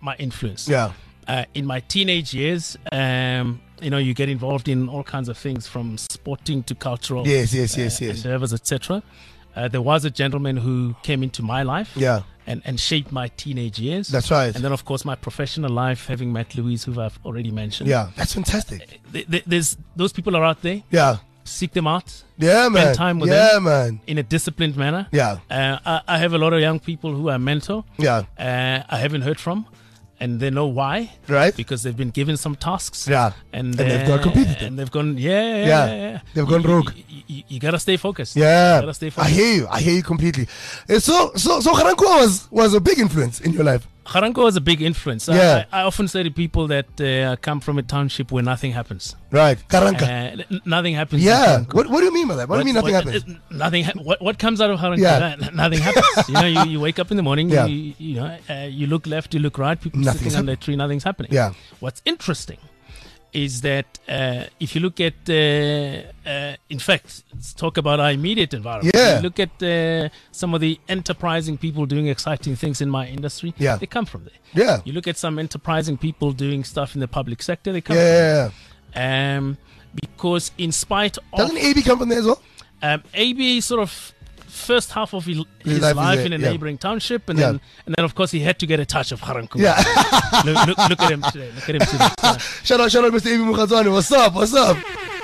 my influence. Yeah. Uh, in my teenage years, um, you know, you get involved in all kinds of things from sporting to cultural Yes, yes, yes, uh, yes. endeavors, et cetera. Uh, there was a gentleman who came into my life Yeah. and, and shaped my teenage years. That's right. And then, of course, my professional life, having met Louise, who I've already mentioned. Yeah. That's fantastic. Th- th- There's those people are out there. Yeah. Seek them out. Yeah, Spend man. time with yeah, them. man. In a disciplined manner. Yeah. Uh, I, I have a lot of young people who I mentor. Yeah. Uh, I haven't heard from, and they know why. Right. Because they've been given some tasks. Yeah. And, And they've uh, got completed them. And they've gone, yeah, yeah, Yeah. yeah. yeah. They've gone You- rogue. You, you, you gotta stay focused. Yeah. You gotta stay I focused. hear you. I hear you completely. Uh, So, so, so Garankuwa was was a big influence in your life. Garankuwa was a big influence. I- Yeah. I, I often say to people that uh, I come from a township where nothing happens. Right. Karanka. Uh, n- nothing happens. in yeah. Garankuwa. What What do you mean by that? What, do you mean nothing what, happens? uh, Nothing. Ha- what What comes out of Garankuwa? Yeah. N- Nothing happens. you know, you, you wake up in the morning. Yeah. You, you know, uh, you look left, you look right. People Nothing's sitting under a tree. Nothing's happening. Yeah. What's interesting is that uh, if you look at, uh, uh, in fact, let's talk about our immediate environment. Yeah. You look at uh, some of the enterprising people doing exciting things in my industry. Yeah. They come from there. Yeah. You look at some enterprising people doing stuff in the public sector. They come Yeah. from there. Um, because in spite of Doesn't A B come from there as well? um, A B sort of first half of his, His his life life, is in a there, yeah. neighboring township, and Yeah. then and then of course he had to get a touch of Garankuwa. Yeah. look, look, look at him today. Look at him today. Yeah. Shout out, shout out, Mister A B Mukhatswane. What's up? What's up?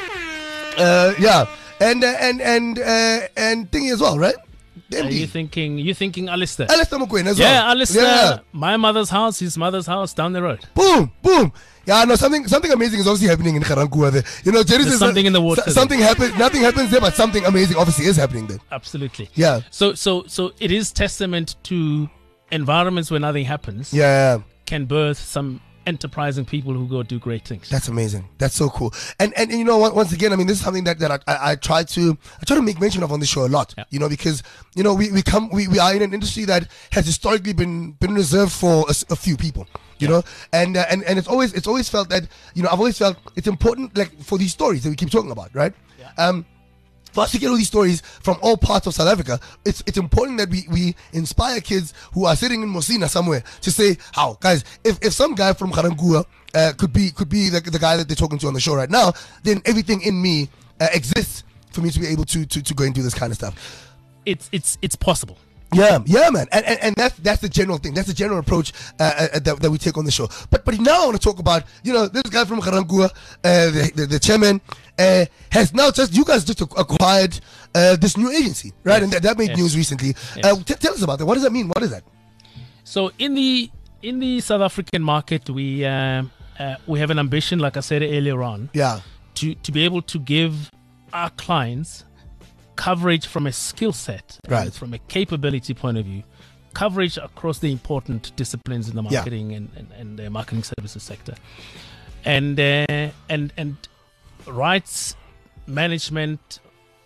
Uh, yeah. And uh, and and uh, and thingy as well, right? Are you M D. thinking? You thinking Alistair? Alistair Mokoena as Yeah, well. Alistair. Yeah. My mother's house, his mother's house, down the road. Boom, boom. Yeah, no, something something amazing is obviously happening in Garankuwa there. You know, Jerry There's says something that in the water so- there. something happens. Nothing happens there, but something amazing obviously is happening there. Absolutely. Yeah. So so so it is testament to environments where nothing happens. Yeah. Can birth some enterprising people who go do great things. That's amazing. That's so cool. And and, and you know, on- once again, I mean, this is something that, that I, I, I try to I try to make mention of on the show a lot. Yeah. You know, because you know we, we come we, we are in an industry that has historically been been reserved for a, s- a few people. You know, and uh, and and it's always it's always felt that you know I've always felt it's important like for these stories that we keep talking about, right? Yeah. Um, for us to get all these stories from all parts of South Africa, it's it's important that we, we inspire kids who are sitting in Mosina somewhere to say, how guys, if, if some guy from Garankuwa uh, could be could be the, the guy that they're talking to on the show right now, then everything in me uh, exists for me to be able to, to to go and do this kind of stuff. It's it's it's possible. Yeah, yeah, man, and and, and that's that's the general thing. That's the general approach uh, uh, that, that we take on the show. But but now I want to talk about you know this guy from Garankuwa, uh, the, the the chairman, uh, has now just you guys just acquired uh, this new agency, right? Yes. And that, that made Yes. news recently. Yes. Uh, t- tell us about that. What does that mean? What is that? So in the in the South African market, we um, uh, we have an ambition, like I said earlier on, Yeah, to to be able to give our clients coverage from a skill set, and Right. from a capability point of view, coverage across the important disciplines in the Yeah. marketing and, and, and the marketing services sector, and uh, and and rights management,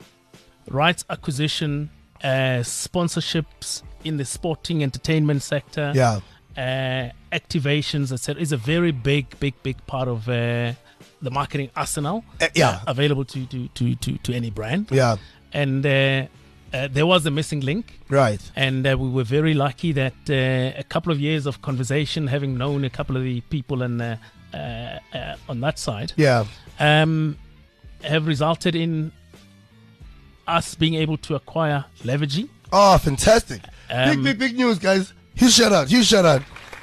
rights acquisition, uh, sponsorships in the sporting entertainment sector, yeah, uh, activations, et cetera, is a very big, big, big part of uh, the marketing arsenal. Uh, yeah. uh, available to, to, to, to, to any brand. yeah, And uh, uh, there was a missing link. right. And uh, we were very lucky that uh, a couple of years of conversation, having known a couple of the people and uh, uh, uh, on that side, Yeah, um, have resulted in us being able to acquire Levergy. oh, fantastic! Um, big, big, big news, guys. Huge shout out, huge shout out.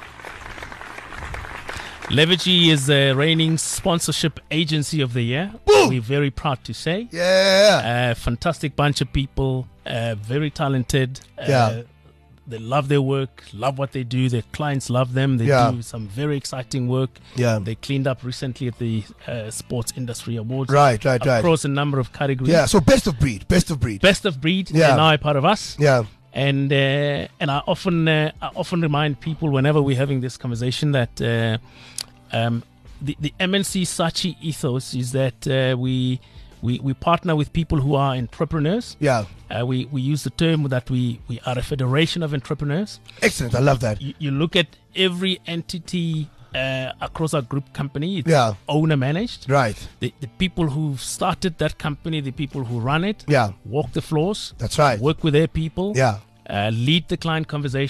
Levergy is the reigning sponsorship agency of the year. Boom! We're very proud to say. Yeah, A fantastic bunch of people, uh, very talented. Uh, Yeah. They love their work, love what they do. Their clients love them. They Yeah. do some very exciting work. yeah, They cleaned up recently at the uh, Sports Industry Awards. right, right, right. Across a number of categories. Yeah, so best of breed, best of breed. Best of breed. Yeah. They're now a part of us. Yeah, And uh, and I often uh, I often remind people whenever we're having this conversation that uh, um, the the M N C Saatchi ethos is that uh, we we we partner with people who are entrepreneurs. yeah. Uh, we we use the term that we we are a federation of entrepreneurs. Excellent. I love that. You, you look at every entity uh, across our group company. It's Yeah. owner managed. Right. The the people who started that company, the people who run it, Yeah, walk the floors, that's right. work with their people. Yeah, Uh, lead the client conversation,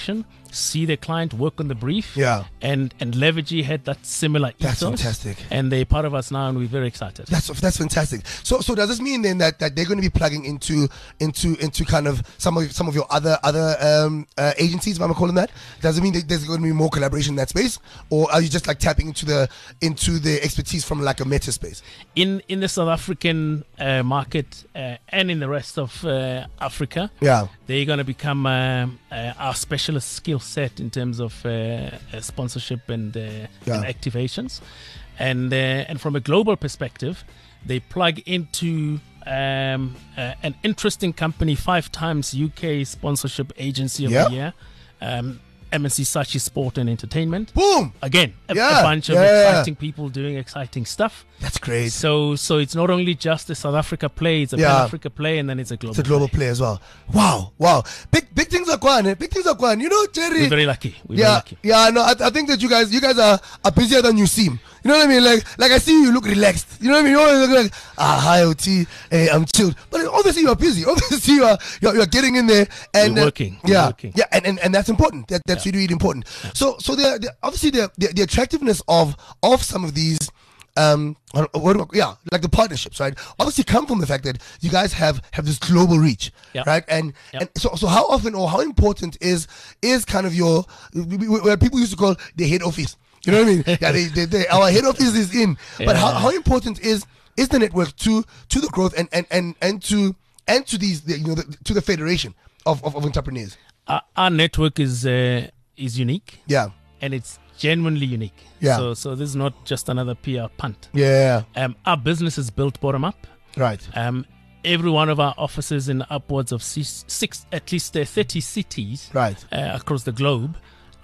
see their client work on the brief. Yeah. And and Levergy had that similar That's ethos. fantastic. And they're part of us now, and we're very excited. That's that's fantastic. So so does this mean then that, that they're going to be plugging into into into kind of some of some of your other other um, uh, agencies, if I'm calling that? Does it mean that there's going to be more collaboration in that space, or are you just like tapping into the into the expertise from like a meta space? In in the South African uh, market uh, and in the rest of uh, Africa, Yeah. they're going to become uh, uh, our specialist skill set in terms of uh, uh, sponsorship and, uh, Yeah. and activations. And uh, and from a global perspective, they plug into um, uh, an interesting company, five times U K sponsorship agency of Yeah. the year, um, M N C Saatchi Sport and Entertainment. Boom! Again, a, Yeah, a bunch of yeah. exciting people doing exciting stuff. That's great. So so it's not only just a South Africa play, it's a Yeah. Pan Africa play, and then it's a global It's a global play. play as well. Wow, wow. Big big things are going. Eh? Big things are going. You know, Jerry. We're very lucky. We're very yeah, lucky. yeah. No, I, I think that you guys, you guys are, are busier than you seem. You know what I mean? Like, like I see you, you look relaxed. You know what I mean? You always look like, ah, hi, O T, hey, I'm chilled. But obviously you are busy. Obviously you are, you're, you're getting in there and We're uh, working. We're yeah, working. yeah, and, and and that's important. That, that's really really important. So so the, the obviously the, the the attractiveness of of some of these. Um, what do I- yeah, like the partnerships, right? Obviously, come from the fact that you guys have have this global reach, Yeah. right? And Yeah. and so so how often or how important is is kind of your what people used to call the head office? You know what I mean? Yeah, they, they, they, our head office is in, but how, Yeah. how important is is the network to to the growth and and and, and to and to these the, you know the, to the federation of, of, of entrepreneurs? Our, our network is uh, is unique, Yeah, and it's genuinely unique. Yeah. So so this is not just another P R punt. yeah, Um, our business is built bottom up. right. Um, every one of our offices in upwards of six, six at least uh, thirty cities Right. uh, across the globe.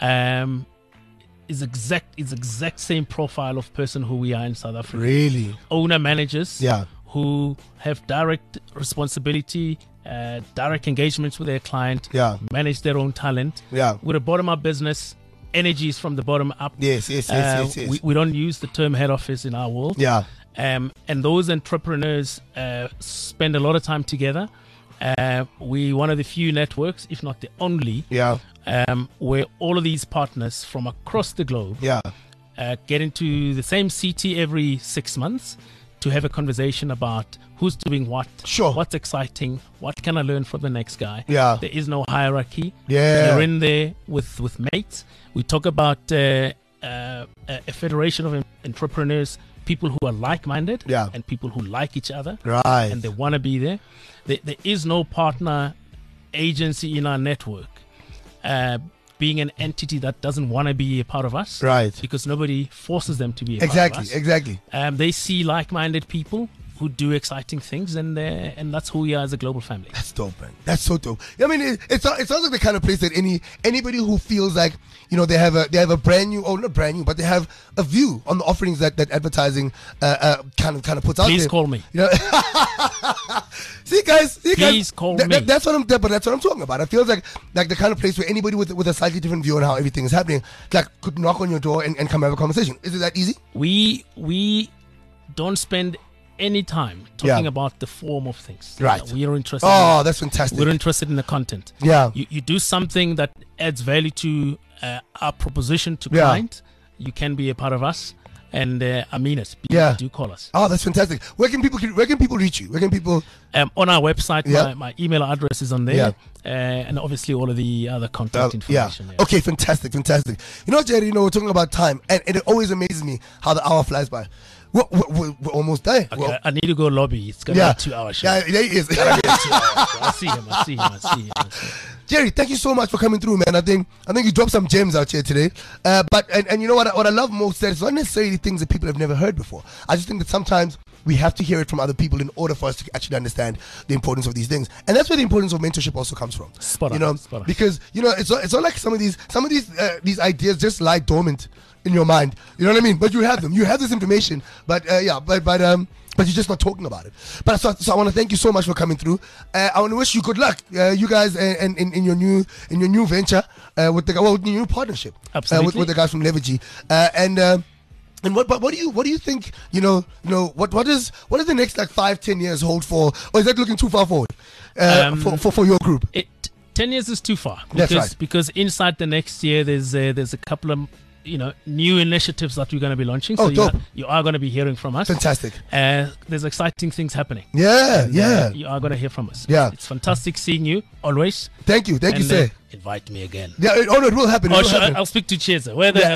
Um, is exact is exact same profile of person who we are in South Africa. Really? Owner managers. Yeah. Who have direct responsibility, uh, direct engagements with their client. Yeah. Manage their own talent. Yeah. With a bottom up business, energy is from the bottom up. Yes, yes, yes, Uh, yes, yes. We, we don't use the term head office in our world. Yeah. Um, and those entrepreneurs uh, spend a lot of time together. Uh, we one of the few networks, if not the only, Yeah. um, where all of these partners from across the globe Yeah. uh, get into the same C T every six months to have a conversation about who's doing what, Sure. what's exciting, what can I learn from the next guy. Yeah. There is no hierarchy. Yeah. You're in there with, with mates. We talk about uh, uh, a federation of en- entrepreneurs, people who are like-minded Yeah. and people who like each other Right. and they want to be there. there. There is no partner agency in our network uh, being an entity that doesn't want to be a part of us. Right. Because nobody forces them to be a Exactly. part of us. Exactly. Um, they see like-minded people who do exciting things, and uh, and that's who we are as a global family. That's dope, man. That's so dope. I mean, it, it's it sounds like the kind of place that any anybody who feels like you know they have a they have a brand new, or not brand new, but they have a view on the offerings that that advertising uh, uh, kind of kind of puts out Please there. call me. You know? see, guys. See, guys. Please call that, me. that- that's what I'm. That, but that's what I'm talking about. It feels like like the kind of place where anybody with with a slightly different view on how everything is happening, like could knock on your door and, and come have a conversation. Is it that easy? We we don't spend any time talking Yeah. about the form of things. Right. Uh, we are interested. Oh, in, that's fantastic. we're interested in the content. Yeah. You you do something that adds value to uh, our proposition to Yeah. client. You can be a part of us, and uh, I mean it. Yeah. Do call us. Oh, that's fantastic. Where can people where can people reach you? Where can people? Um, on our website, Yeah. my, my email address is on there, Yeah. uh, and obviously all of the other contact Uh, yeah. information. yeah. Okay, fantastic, fantastic. You know, Jerry, you know, we're talking about time, and, and it always amazes me how the hour flies by. We're, we're, we're almost there. Okay, Well, I need to go lobby. It's gonna yeah. be a two-hour show. Yeah, there he is. Two hours. I see him. I see him. I see him. I see him. Jerry, thank you so much for coming through, man. I think I think you dropped some gems out here today. Uh, but and, and you know what? I, what I love most that it's not necessarily things that people have never heard before. I just think that sometimes we have to hear it from other people in order for us to actually understand the importance of these things, and that's where the importance of mentorship also comes from. Spot on, you know, spot on. because you know it's not, it's not like some of these some of these uh, these ideas just lie dormant in your mind. You know what I mean? But you have them. You have this information. But uh, yeah, but but um. But you're just not talking about it. But so, so I want to thank you so much for coming through. Uh, I want to wish you good luck, uh, you guys, and in, in, in your new in your new venture uh, with the well, with your new partnership, uh, with, Absolutely. with the guys from Levergy. Uh, and uh, and what but what do you what do you think? You know, you know what what is what does the next like five ten years hold for? Or is that looking too far forward uh, Um, for, for for your group? It ten years is too far. That's Because, right. because inside the next year, there's uh, there's a couple of you know new initiatives that we're going to be launching. So Oh, you dope. are, you are going to be hearing from us. Fantastic. Uh, there's exciting things happening. Yeah, And, yeah. uh, you are going to hear from us. Yeah. It's fantastic seeing you always. Thank you. Thank you, And, sir. uh, invite me again. Yeah, it, oh no, it will happen. It Oh, will sure, happen. I'll speak to Cheza. Where the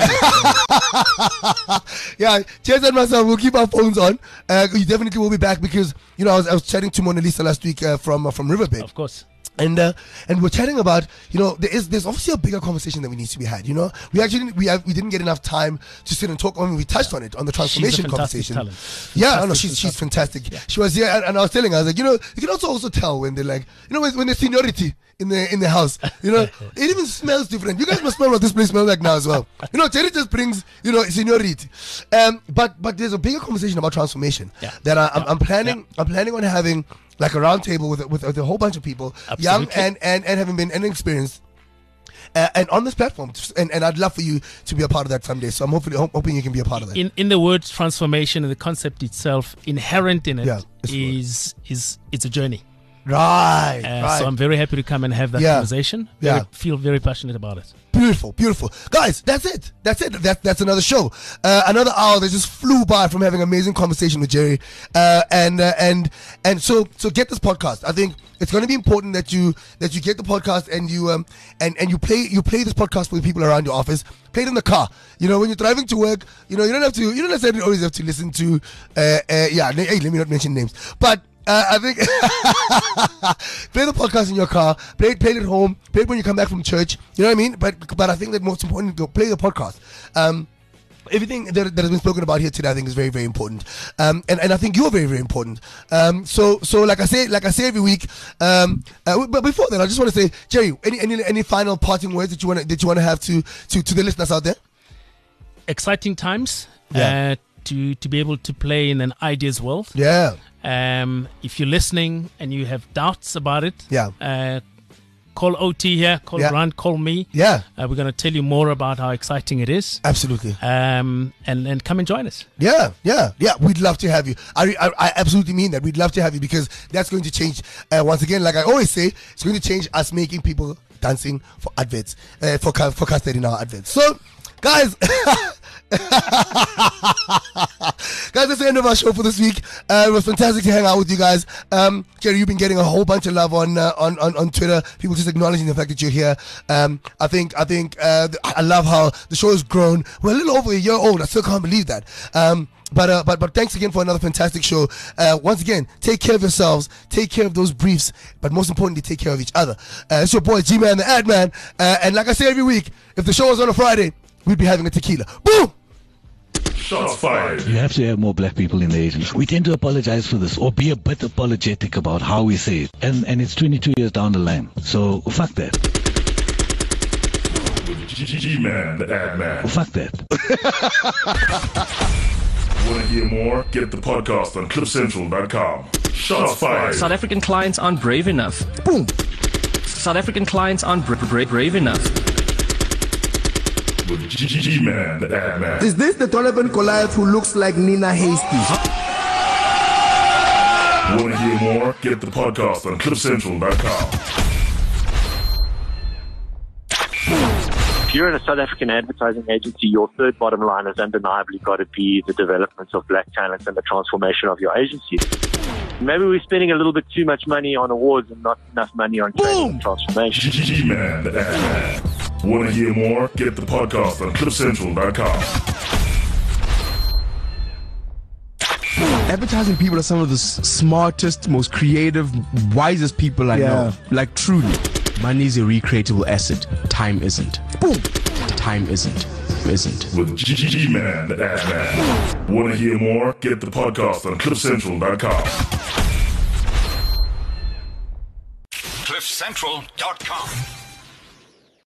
hell? Yeah, Chase and myself will keep our phones on. Uh, you definitely will be back because you know I was, I was chatting to Mona Lisa last week uh, from uh, from Riverbed. Of course. And uh, and we're chatting about you know there is there's obviously a bigger conversation that we need to be had. You know we actually we have, we didn't get enough time to sit and talk. I mean we touched on it on the transformation She's a fantastic conversation. talent. Yeah, I know Fantastic, she's she's fantastic. Yeah. She was here and, and I was telling her I was like you know you can also also tell when they're like you know when, when there's seniority in the in the house. You know it even smells different. You guys must smell what this place smells like now as well. You know Jerry just brings you know seniority. Um, but but there's a bigger conversation about transformation Yeah. that I, I'm, Yeah. I'm planning Yeah. I'm planning on having. Like a round table with, with with a whole bunch of people, young Absolutely. and, and, and having been inexperienced, uh, and on this platform, and, and I'd love for you to be a part of that someday. So I'm hopefully hop- hoping you can be a part of that. In in the word transformation and the concept itself, inherent in it Yeah, it's is is it's a journey. Right, Uh, right. So I'm very happy to come and have that Yeah. conversation. Very, Yeah. Feel very passionate about it. Beautiful, beautiful, guys. That's it. That's it. That, that's another show. Uh, another hour that just flew by from having an amazing conversation with Jerry. Uh, and uh, and and so so get this podcast. I think it's going to be important that you that you get the podcast and you um and and you play you play this podcast for the people around your office. Play it in the car. You know when you're driving to work. You know you don't have to. You don't necessarily always have to listen to. Uh, uh, yeah. Hey, let me not mention names, but. Uh, I think play the podcast in your car, play it, play it at home, play it when you come back from church. You know what I mean? But but I think that most important, go play the podcast. Um, everything that, that has been spoken about here today, I think, is very very important. Um, and, and I think you're very very important. Um, so so like I say like I say every week. Um, uh, but before that, I just want to say, Jerry, any any any final parting words that you want that you want to have to to to the listeners out there? Exciting times. Yeah. Uh, to to be able to play in an ideas world. Yeah. Um, if you're listening and you have doubts about it, Yeah. uh, call O T here, call Yeah. Grant, call me. Yeah. Uh, we're going to tell you more about how exciting it is. Absolutely. Um, and, and come and join us. Yeah, yeah, yeah. We'd love to have you. I, I, I absolutely mean that. We'd love to have you because that's going to change. Uh, once again, like I always say, it's going to change us making people dancing for adverts, uh, for ca- for casted in our adverts. So, guys. Guys, that's the end of our show for this week. Uh, it was fantastic to hang out with you guys. Um, Jerry, you've been getting a whole bunch of love on uh, on, on on Twitter. People just acknowledging the fact that you're here. Um, I think I think uh, th- I love how the show has grown. We're a little over a year old. I still can't believe that. Um, But, uh, but but thanks again for another fantastic show. Uh, once again, take care of yourselves, take care of those briefs, but most importantly, take care of each other. Uh, it's your boy G-Man, the ad man. Uh, and like I say every week, if the show was on a Friday, we'd be having a tequila. Boom! Shots fired. You have to have more black people in the agency. We tend to apologize for this or be a bit apologetic about how we say it. And and it's twenty-two years down the line. So fuck that. G-Man, the ad man. Fuck that. Want to hear more? Get the podcast on cliff central dot com. Shots fired. South African clients aren't brave enough. Boom! South African clients aren't bra- bra- brave enough. With G-Man, the ad man. Is this the Donovan Goliath who looks like Nina Hasty? Want to hear more? Get the podcast on cliff central dot com. If you're in a South African advertising agency, your third bottom line has undeniably got to be the development of black talent and the transformation of your agency. Maybe we're spending a little bit too much money on awards and not enough money on training and transformation. G-Man, the ad man. Want to hear more? Get the podcast on cliff central dot com. Advertising people are some of the s- smartest, most creative, wisest people I Yeah. know. Like truly. Money is a recreatable asset. Time isn't. Boom. Time isn't. Isn't. With G-Man, the ad man. Want to hear more? Get the podcast on cliff central dot com. cliff central dot com.